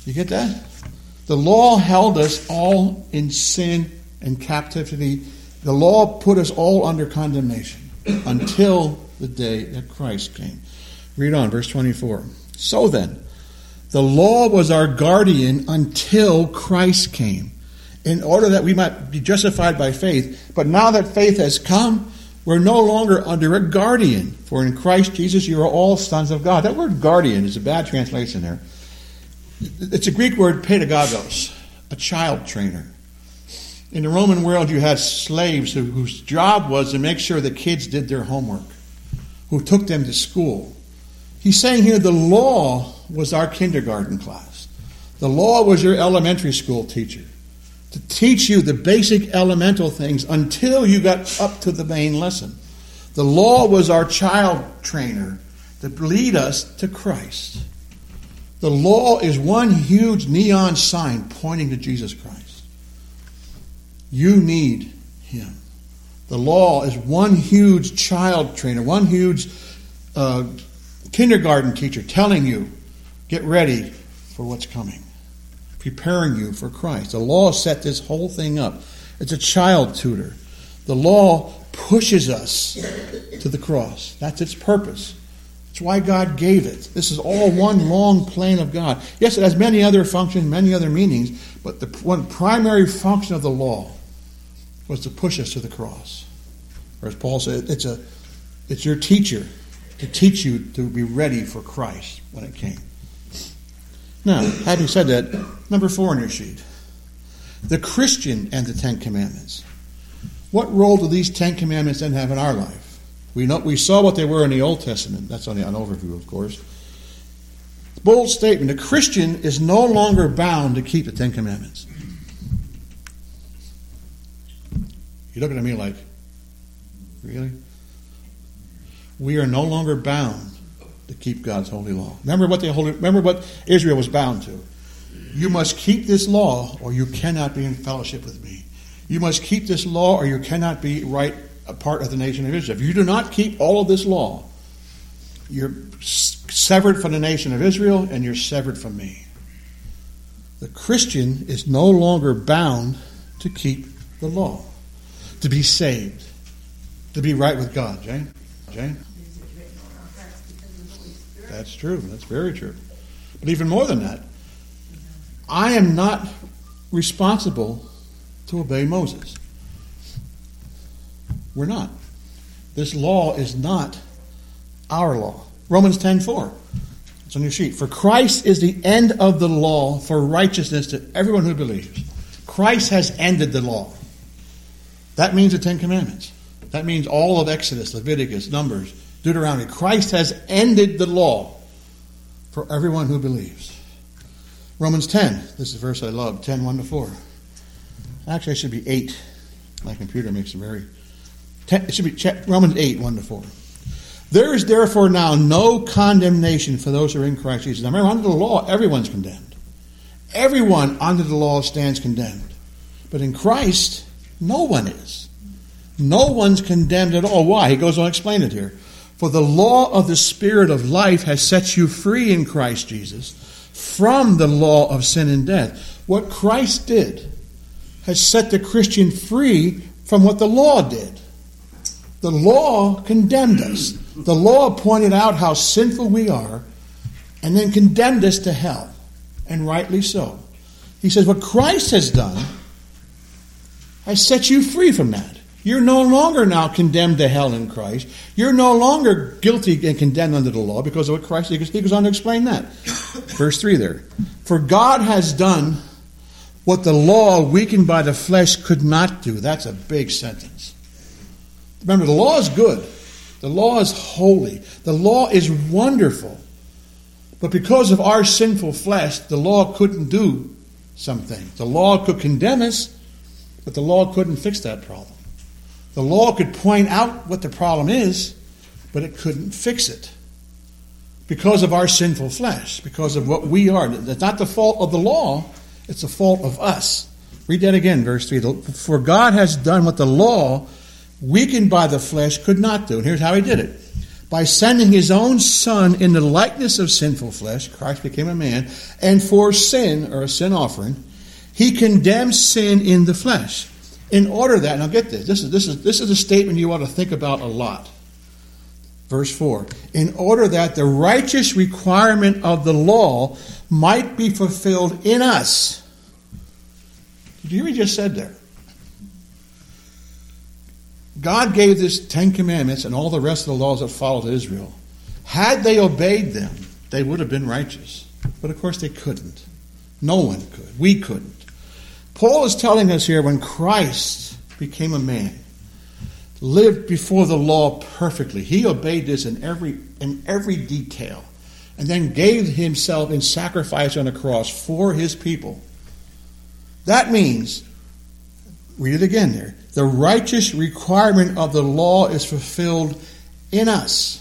Speaker 1: You get that? The law held us all in sin and captivity. The law put us all under condemnation until the day that Christ came. Read on, verse 24. So then, the law was our guardian until Christ came, in order that we might be justified by faith. But now that faith has come, we're no longer under a guardian. For in Christ Jesus you are all sons of God. That word guardian is a bad translation there. It's a Greek word pedagogos, a child trainer. In the Roman world you had slaves whose job was to make sure the kids did their homework, who took them to school. He's saying here the law was our kindergarten class. The law was your elementary school teacher, to teach you the basic elemental things until you got up to the main lesson. The law was our child trainer to lead us to Christ. The law is one huge neon sign pointing to Jesus Christ. You need him. The law is one huge child trainer, one huge kindergarten teacher telling you, get ready for what's coming, preparing you for Christ. The law set this whole thing up. It's a child tutor. The law pushes us to the cross. That's its purpose. It's why God gave it. This is all one long plan of God. Yes, it has many other functions, many other meanings, but the one primary function of the law was to push us to the cross. Or as Paul said, it's your teacher to teach you to be ready for Christ when it came. Now, having said that, number 4 on your sheet. The Christian and the Ten Commandments. What role do these Ten Commandments then have in our life? We saw what they were in the Old Testament. That's only an overview, of course. Bold statement. The Christian is no longer bound to keep the Ten Commandments. You're looking at me like, really? We are no longer bound to keep God's holy law. Remember what Israel was bound to. You must keep this law or you cannot be in fellowship with me. You must keep this law or you cannot be a part of the nation of Israel. If you do not keep all of this law, you're severed from the nation of Israel and you're severed from me. The Christian is no longer bound to keep the law, to be saved, to be right with God. Jane? That's true. That's very true. But even more than that, I am not responsible to obey Moses. We're not. This law is not our law. Romans 10:4. It's on your sheet. For Christ is the end of the law for righteousness to everyone who believes. Christ has ended the law. That means the Ten Commandments. That means all of Exodus, Leviticus, Numbers, Deuteronomy. Christ has ended the law for everyone who believes. Romans 10. This is a verse I love. 10:1-4. Actually, it should be 8. My computer makes it very... It should be Romans 8, 1-4. There is therefore now no condemnation for those who are in Christ Jesus. Now remember, under the law, everyone's condemned. Everyone under the law stands condemned. But in Christ, no one is. No one's condemned at all. Why? He goes on to explain it here. For the law of the Spirit of life has set you free in Christ Jesus from the law of sin and death. What Christ did has set the Christian free from what the law did. The law condemned us. The law pointed out how sinful we are and then condemned us to hell. And rightly so. He says what Christ has done has set you free from that. You're no longer now condemned to hell in Christ. You're no longer guilty and condemned under the law because of what Christ did. He goes on to explain that. Verse 3 there. For God has done what the law weakened by the flesh could not do. That's a big sentence. Remember, the law is good. The law is holy. The law is wonderful. But because of our sinful flesh, the law couldn't do some things. The law could condemn us, but the law couldn't fix that problem. The law could point out what the problem is, but it couldn't fix it. Because of our sinful flesh, because of what we are. That's not the fault of the law, it's the fault of us. Read that again, verse 3. For God has done what the law, weakened by the flesh, could not do. And here's how he did it. by sending his own Son in the likeness of sinful flesh, Christ became a man, and for sin, or a sin offering, he condemned sin in the flesh. In order that, now get this, this is a statement you ought to think about a lot. Verse 4, in order that the righteous requirement of the law might be fulfilled in us. Did you hear what he just said there? God gave this 10 commandments and all the rest of the laws that followed Israel. Had they obeyed them, they would have been righteous. But of course they couldn't. No one could. We couldn't. Paul is telling us here when Christ became a man, lived before the law perfectly. He obeyed this in every detail, and then gave himself in sacrifice on the cross for his people. That means, read it again there, the righteous requirement of the law is fulfilled in us.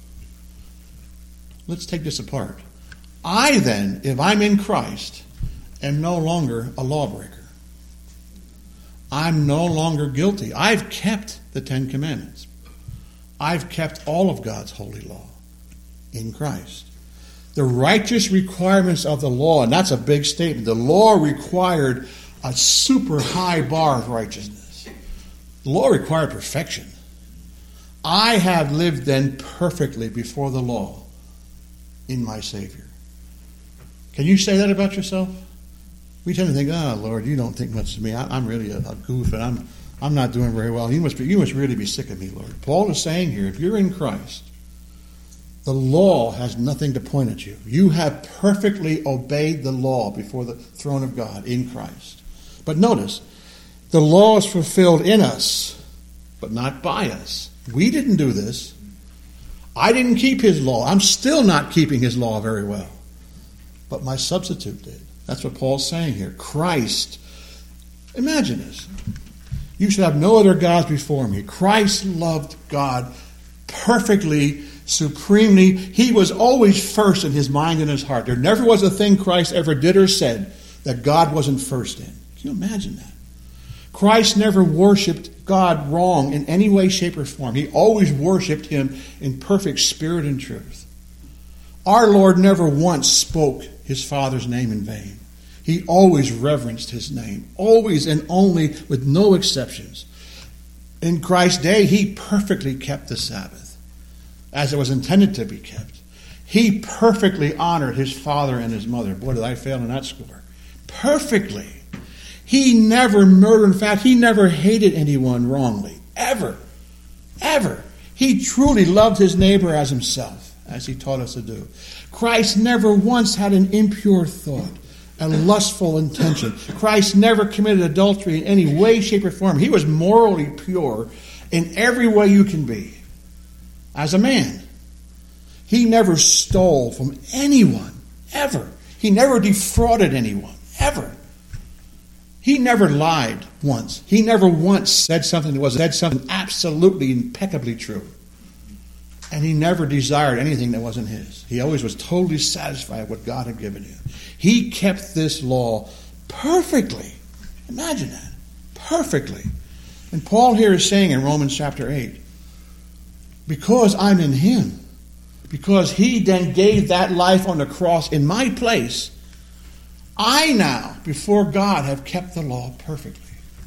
Speaker 1: Let's take this apart. I then, if I'm in Christ, am no longer a lawbreaker. I'm no longer guilty. I've kept the 10 commandments. I've kept all of God's holy law in Christ. The righteous requirements of the law, and that's a big statement. The law required a super high bar of righteousness. The law required perfection. I have lived then perfectly before the law in my Savior. Can you say that about yourself? We tend to think, oh, Lord, you don't think much of me. I'm really a goof, and I'm not doing very well. You must really be sick of me, Lord. Paul is saying here, if you're in Christ, the law has nothing to point at you. You have perfectly obeyed the law before the throne of God in Christ. But notice, the law is fulfilled in us, but not by us. We didn't do this. I didn't keep his law. I'm still not keeping his law very well. But my substitute did. That's what Paul's saying here. Christ, imagine this. You should have no other gods before me. Christ loved God perfectly, supremely. He was always first in his mind and his heart. There never was a thing Christ ever did or said that God wasn't first in. Can you imagine that? Christ never worshipped God wrong in any way, shape, or form. He always worshipped him in perfect spirit and truth. Our Lord never once spoke his Father's name in vain. He always reverenced his name, always and only, with no exceptions. In Christ's day, he perfectly kept the Sabbath as it was intended to be kept. He perfectly honored his father and his mother. Boy, did I fail in that score. Perfectly. He never murdered. In fact, he never hated anyone wrongly. Ever. Ever. He truly loved his neighbor as himself, as he taught us to do. Christ never once had an impure thought, a lustful intention. Christ never committed adultery in any way, shape, or form. He was morally pure in every way you can be. As a man, he never stole from anyone, ever. He never defrauded anyone, ever. He never lied once. He never once said something absolutely impeccably true. And he never desired anything that wasn't his. He always was totally satisfied with what God had given him. He kept this law perfectly. Imagine that. Perfectly. And Paul here is saying in Romans chapter 8, because I'm in him, because he then gave that life on the cross in my place, I now, before God, have kept the law perfectly.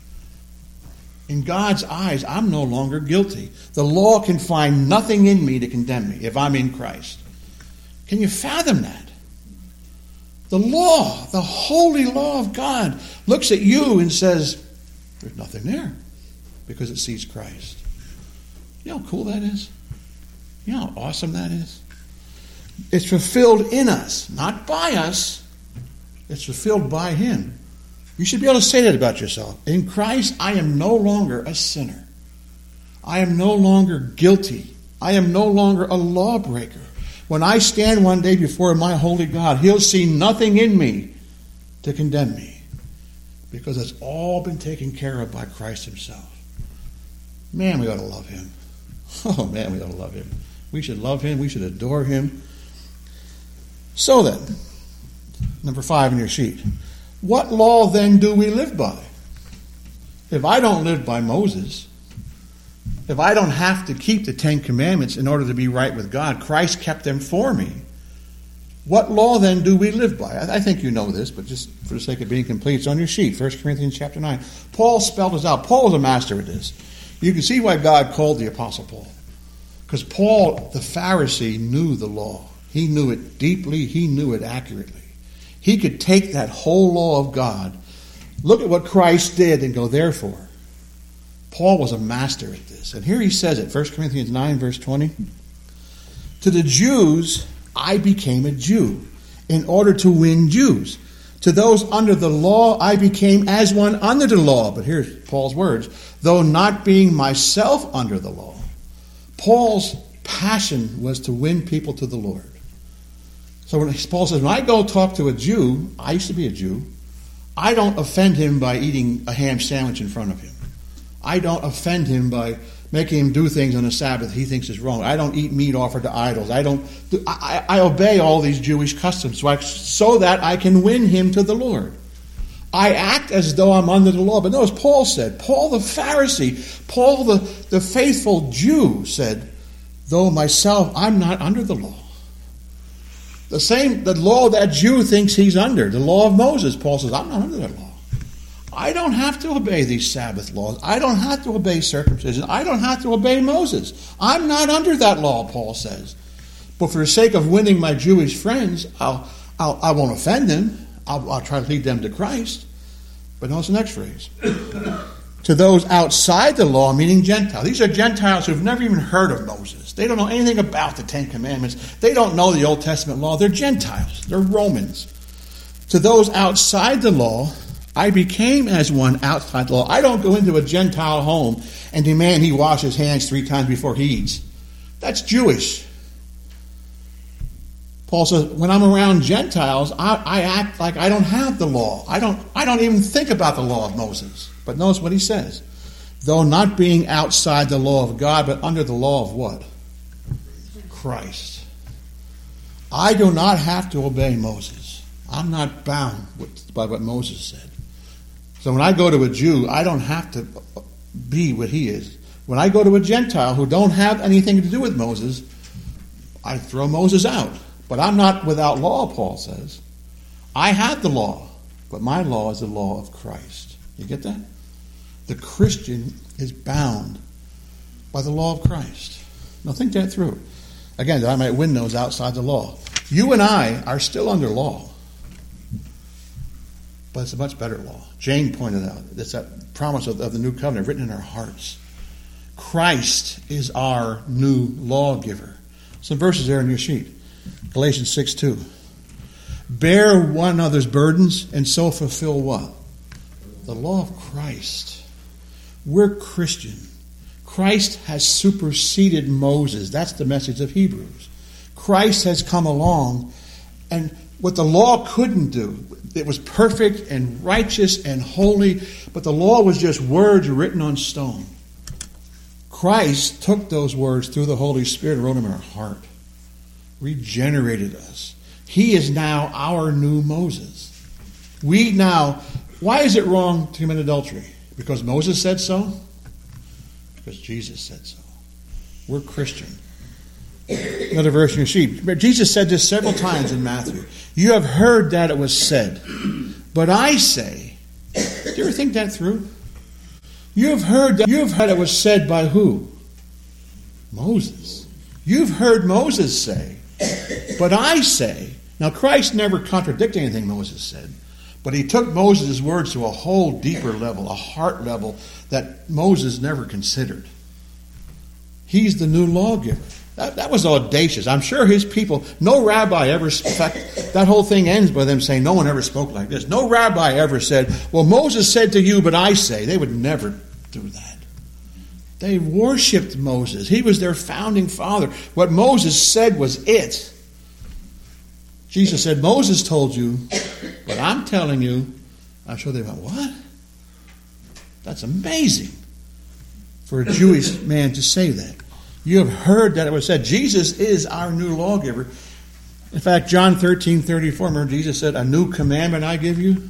Speaker 1: In God's eyes, I'm no longer guilty. The law can find nothing in me to condemn me if I'm in Christ. Can you fathom that? The law, the holy law of God, looks at you and says, there's nothing there, because it sees Christ. You know how cool that is? You know how awesome that is? It's fulfilled in us, not by us. It's fulfilled by him. You should be able to say that about yourself. In Christ, I am no longer a sinner. I am no longer guilty. I am no longer a lawbreaker. When I stand one day before my holy God, he'll see nothing in me to condemn me, because it's all been taken care of by Christ himself. Man, we ought to love him. Oh, man, we ought to love him. We should love him. We should adore him. So then, number 5 in your sheet. What law then do we live by? If I don't live by Moses, If I don't have to keep the Ten Commandments in order to be right with God, Christ kept them for me. What law then do we live by? I think you know this, but just for the sake of being complete, it's on your sheet, 1 Corinthians chapter 9. Paul spelled this out. Paul was a master at this. You can see why God called the Apostle Paul. Because Paul, the Pharisee, knew the law. He knew it deeply. He knew it accurately. He could take that whole law of God, look at what Christ did, and go, therefore. Paul was a master at this. And here he says it, 1 Corinthians 9, verse 20. To the Jews, I became a Jew in order to win Jews. To those under the law, I became as one under the law. But here's Paul's words. Though not being myself under the law. Paul's passion was to win people to the Lord. So when Paul says, when I go talk to a Jew, I used to be a Jew, I don't offend him by eating a ham sandwich in front of him. I don't offend him by making him do things on the Sabbath he thinks is wrong. I don't eat meat offered to idols. I obey all these Jewish customs so that I can win him to the Lord. I act as though I'm under the law. But notice Paul said, Paul the Pharisee, Paul the faithful Jew said, though myself I'm not under the law. The law that Jew thinks he's under, the law of Moses, Paul says, I'm not under that law. I don't have to obey these Sabbath laws. I don't have to obey circumcision. I don't have to obey Moses. I'm not under that law, Paul says. But for the sake of winning my Jewish friends, I won't offend them. I'll try to lead them to Christ. But notice the next phrase. To those outside the law, meaning Gentiles. These are Gentiles who've never even heard of Moses. They don't know anything about the Ten Commandments. They don't know the Old Testament law. They're Gentiles. They're Romans. To those outside the law, I became as one outside the law. I don't go into a Gentile home and demand he wash his hands 3 times before he eats. That's Jewish. Paul says, when I'm around Gentiles, I act like I don't have the law. I don't even think about the law of Moses. But notice what he says. Though not being outside the law of God, but under the law of what? Christ. I do not have to obey Moses. I'm not bound by what Moses said. So when I go to a Jew, I don't have to be what he is. When I go to a Gentile who don't have anything to do with Moses, I throw Moses out. But I'm not without law, Paul says. I have the law, but my law is the law of Christ. You get that? The Christian is bound by the law of Christ. Now think that through. Again, that I might win those outside the law. You and I are still under law. But it's a much better law. Jane pointed out, it's that promise of the new covenant written in our hearts. Christ is our new lawgiver. Some verses there in your sheet. Galatians 6:2. Bear one another's burdens and so fulfill what? The law of Christ. We're Christian. Christ has superseded Moses. That's the message of Hebrews. Christ has come along, and what the law couldn't do, it was perfect and righteous and holy, but the law was just words written on stone. Christ took those words through the Holy Spirit and wrote them in our heart. Regenerated us. He is now our new Moses. Why is it wrong to commit adultery? Because Moses said so? Because Jesus said so. We're Christian. Another verse in your sheet. Jesus said this several times in Matthew. You have heard that it was said, but I say. Do you ever think that through? You have heard it was said by who? Moses. You've heard Moses say, but I say. Now Christ never contradicted anything Moses said, but he took Moses' words to a whole deeper level, a heart level that Moses never considered. He's the new lawgiver. That was audacious. I'm sure his people, no rabbi ever, in fact, that whole thing ends by them saying no one ever spoke like this. No rabbi ever said, well, Moses said to you, but I say. They would never do that. They worshipped Moses. He was their founding father. What Moses said was it. Jesus said, Moses told you, but I'm telling you. I'm sure they went, what? That's amazing for a Jewish man to say that. You have heard that it was said. Jesus is our new lawgiver. In fact, John 13:34, remember Jesus said, a new commandment I give you?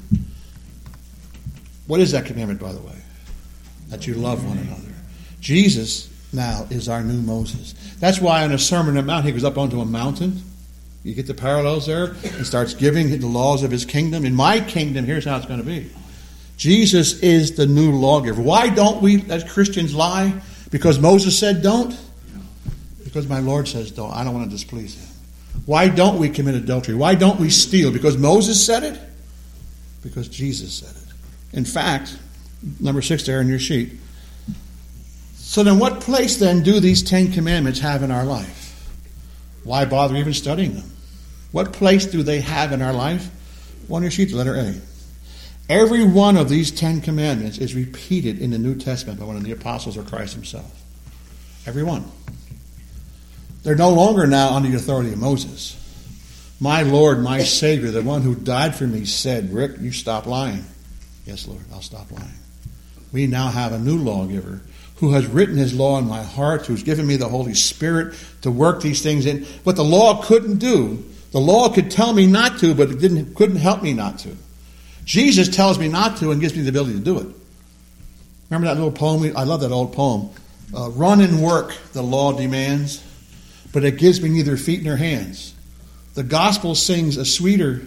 Speaker 1: What is that commandment, by the way? That you love one another. Jesus now is our new Moses. That's why on a Sermon on the Mount, he goes up onto a mountain. You get the parallels there, and starts giving the laws of his kingdom. In my kingdom, here's how it's going to be. Jesus is the new lawgiver. Why don't we, as Christians, lie? Because Moses said don't? Because my Lord says don't. I don't want to displease him. Why don't we commit adultery? Why don't we steal? Because Moses said it? Because Jesus said it. In fact, number 6 there in your sheet. So then what place then do these 10 commandments have in our life? Why bother even studying them? What place do they have in our life? On your sheet, the letter A. Every one of these 10 commandments is repeated in the New Testament by one of the apostles or Christ himself. Every one. They're no longer now under the authority of Moses. My Lord, my Savior, the one who died for me, said, Rick, you stop lying. Yes, Lord, I'll stop lying. We now have a new lawgiver who has written his law in my heart, who's given me the Holy Spirit to work these things in. What the law couldn't do, the law could tell me not to, but it couldn't help me not to. Jesus tells me not to and gives me the ability to do it. Remember that little poem? I love that old poem. Run and work, the law demands, but it gives me neither feet nor hands. The gospel sings a sweeter...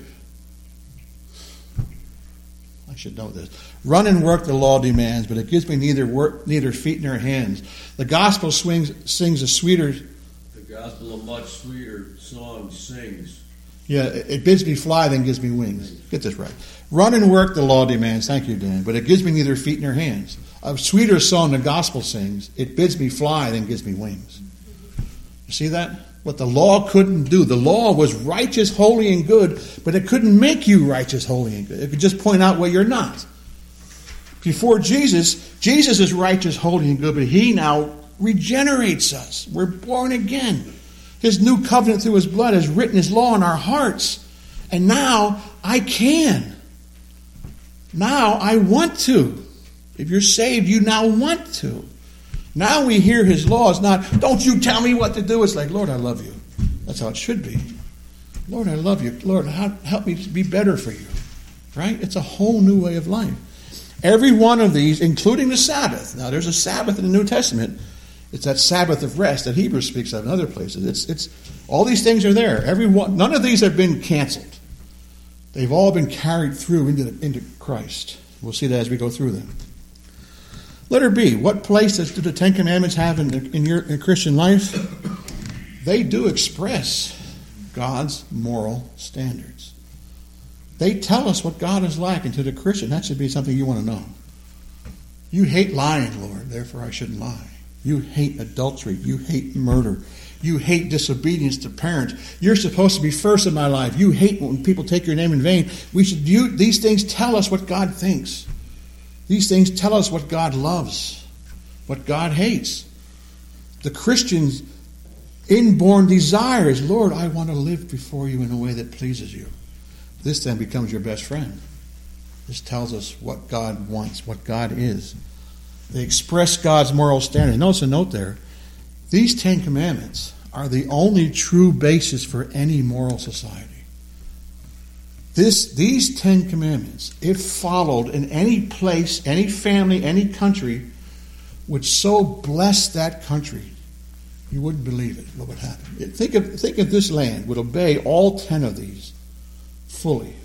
Speaker 1: I should know this. Run and work, the law demands, but it gives me neither feet nor hands. The gospel sings a sweeter...
Speaker 2: The gospel, a much sweeter song, sings.
Speaker 1: Yeah, it bids me fly, then gives me wings. Get this right. Run and work, the law demands. Thank you, Dan. But it gives me neither feet nor hands. A sweeter song the gospel sings. It bids me fly, then gives me wings. You see that? What the law couldn't do. The law was righteous, holy, and good, but it couldn't make you righteous, holy, and good. It could just point out where you're not. Before Jesus is righteous, holy, and good, but he now regenerates us. We're born again. His new covenant through his blood has written his law in our hearts. And now I can. Now I want to. If you're saved, you now want to. Now we hear his law. It's not, don't you tell me what to do. It's like, Lord, I love you. That's how it should be. Lord, I love you. Lord, help me to be better for you. Right? It's a whole new way of life. Every one of these, including the Sabbath. Now, there's a Sabbath in the New Testament. It's that Sabbath of rest that Hebrews speaks of in other places. It's all these things are there. None of these have been canceled. They've all been carried through into Christ. We'll see that as we go through them. Letter B, what place do the 10 Commandments have in your Christian life? They do express God's moral standards. They tell us what God is like, and to the Christian, that should be something you want to know. You hate lying, Lord, therefore I shouldn't lie. You hate adultery. You hate murder. You hate disobedience to parents. You're supposed to be first in my life. You hate when people take your name in vain. These things tell us what God thinks. These things tell us what God loves, what God hates. The Christian's inborn desire is, Lord, I want to live before you in a way that pleases you. This then becomes your best friend. This tells us what God wants, what God is. They express God's moral standard. Notice a note there. These 10 Commandments are the only true basis for any moral society. These 10 Commandments, if followed in any place, any family, any country, would so bless that country, you wouldn't believe it, what would happen. Think of this land would obey all 10 of these fully.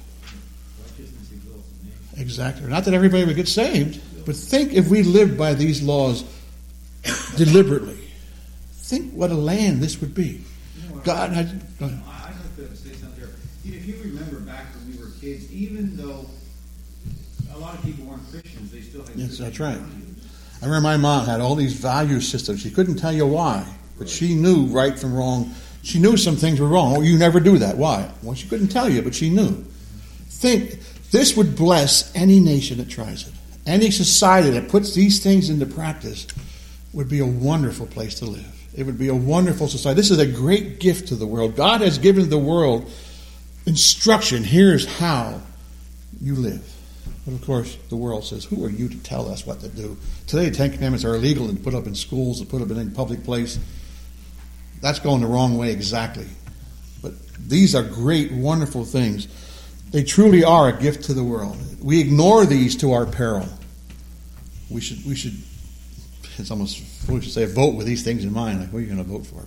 Speaker 1: Exactly. Not that everybody would get saved, but think if we lived by these laws deliberately. Think what a land this would be. God had... Go ahead.
Speaker 3: I'd like to say something there. If you remember back when we were kids, even though a lot of people weren't Christians, they still had...
Speaker 1: Yes, that's right. I remember my mom had all these value systems. She couldn't tell you why, but she knew right from wrong. She knew some things were wrong. Oh, you never do that. Why? Well, she couldn't tell you, but she knew. Think, this would bless any nation that tries it. Any society that puts these things into practice would be a wonderful place to live. It would be a wonderful society. This is a great gift to the world. God has given the world instruction. Here's how you live. But of course, the world says, who are you to tell us what to do? Today, the 10 Commandments are illegal and put up in schools and put up in any public place. That's going the wrong way exactly. But these are great, wonderful things. They truly are a gift to the world. We ignore these to our peril. We should it's almost foolish to say vote with these things in mind. Like, what are you going to vote for?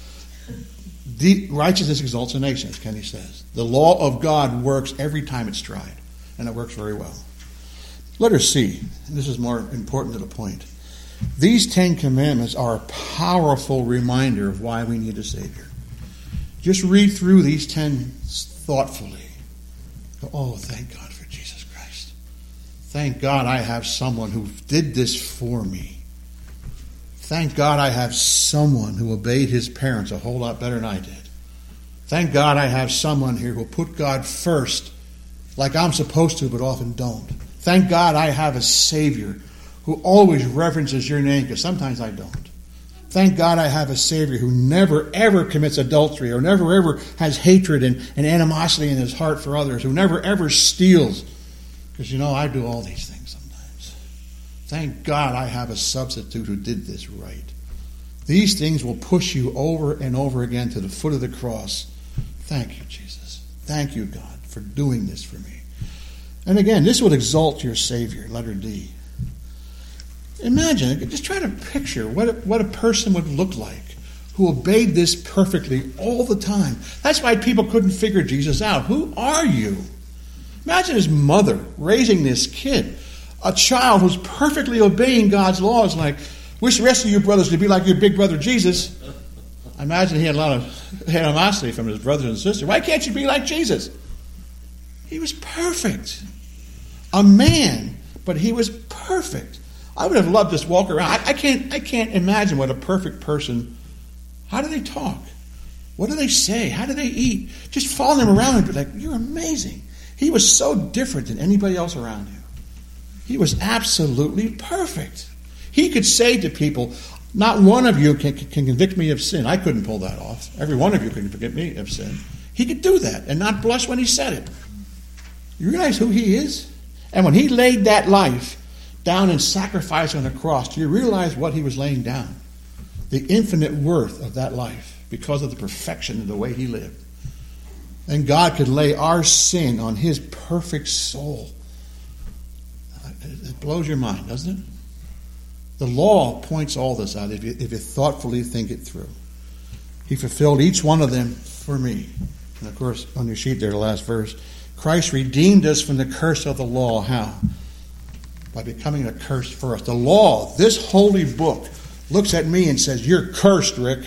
Speaker 1: But righteousness exalts a nation, as Kenny says. The law of God works every time it's tried, and it works very well. Letter C. This is more important to the point. These 10 commandments are a powerful reminder of why we need a Savior. Just read through these 10 thoughtfully. Oh, thank God for Jesus Christ. Thank God I have someone who did this for me. Thank God I have someone who obeyed his parents a whole lot better than I did. Thank God I have someone here who will put God first like I'm supposed to but often don't. Thank God I have a Savior who always reverences your name, because sometimes I don't. Thank God I have a Savior who never, ever commits adultery, or never, ever has hatred and animosity in his heart for others, who never, ever steals. Because, I do all these things sometimes. Thank God I have a substitute who did this right. These things will push you over and over again to the foot of the cross. Thank you, Jesus. Thank you, God, for doing this for me. And again, this would exalt your Savior, letter D. Imagine, just try to picture what a person would look like who obeyed this perfectly all the time. That's why people couldn't figure Jesus out. Who are you? Imagine his mother raising this kid, a child who's perfectly obeying God's laws, like, wish the rest of you brothers could be like your big brother Jesus. I imagine he had a lot of animosity from his brothers and sisters. Why can't you be like Jesus? He was perfect. A man, but he was perfect. I would have loved to just walk around. I can't imagine what a perfect person. How do they talk? What do they say? How do they eat? Just follow them around and be like, you're amazing. He was so different than anybody else around him. He was absolutely perfect. He could say to people, not one of you can convict me of sin. I couldn't pull that off. Every one of you can convict me of sin. He could do that and not blush when he said it. You realize who he is? And when he laid that life down in sacrifice on the cross, do you realize what he was laying down? The infinite worth of that life because of the perfection of the way he lived. And God could lay our sin on his perfect soul. It blows your mind, doesn't it? The law points all this out if you thoughtfully think it through. He fulfilled each one of them for me. And of course, on your sheet there, the last verse, Christ redeemed us from the curse of the law. How? By becoming a curse for us. The law, this holy book, looks at me and says, you're cursed, Rick.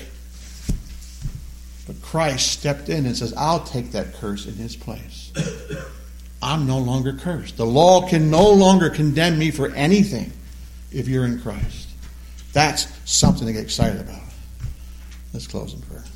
Speaker 1: But Christ stepped in and says, I'll take that curse in his place. I'm no longer cursed. The law can no longer condemn me for anything if you're in Christ. That's something to get excited about. Let's close in prayer.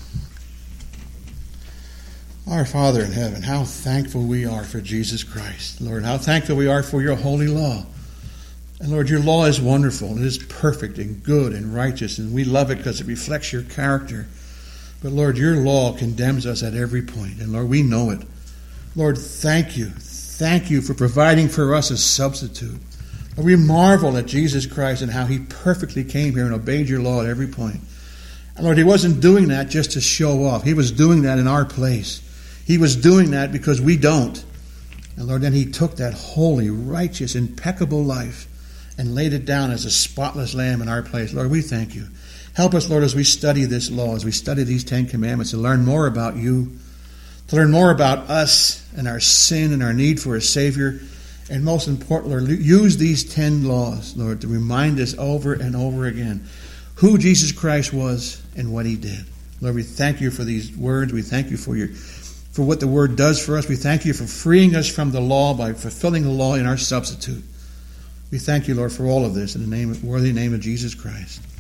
Speaker 1: Our Father in heaven, how thankful we are for Jesus Christ. Lord, how thankful we are for your holy law. And Lord, your law is wonderful. It is perfect and good and righteous, and we love it because it reflects your character. But Lord, your law condemns us at every point, and Lord, we know it. Lord, thank you. Thank you for providing for us a substitute. Lord, we marvel at Jesus Christ and how he perfectly came here and obeyed your law at every point. And Lord, he wasn't doing that just to show off. He was doing that in our place. He was doing that because we don't. And Lord, then he took that holy, righteous, impeccable life and laid it down as a spotless lamb in our place. Lord, we thank you. Help us, Lord, as we study this law, as we study these 10 commandments, to learn more about you, to learn more about us and our sin and our need for a Savior. And most important, Lord, use these 10 laws, Lord, to remind us over and over again who Jesus Christ was and what he did. Lord, we thank you for these words. We thank you for what the word does for us. We thank you for freeing us from the law by fulfilling the law in our substitute. We thank you, Lord, for all of this in the worthy name of Jesus Christ.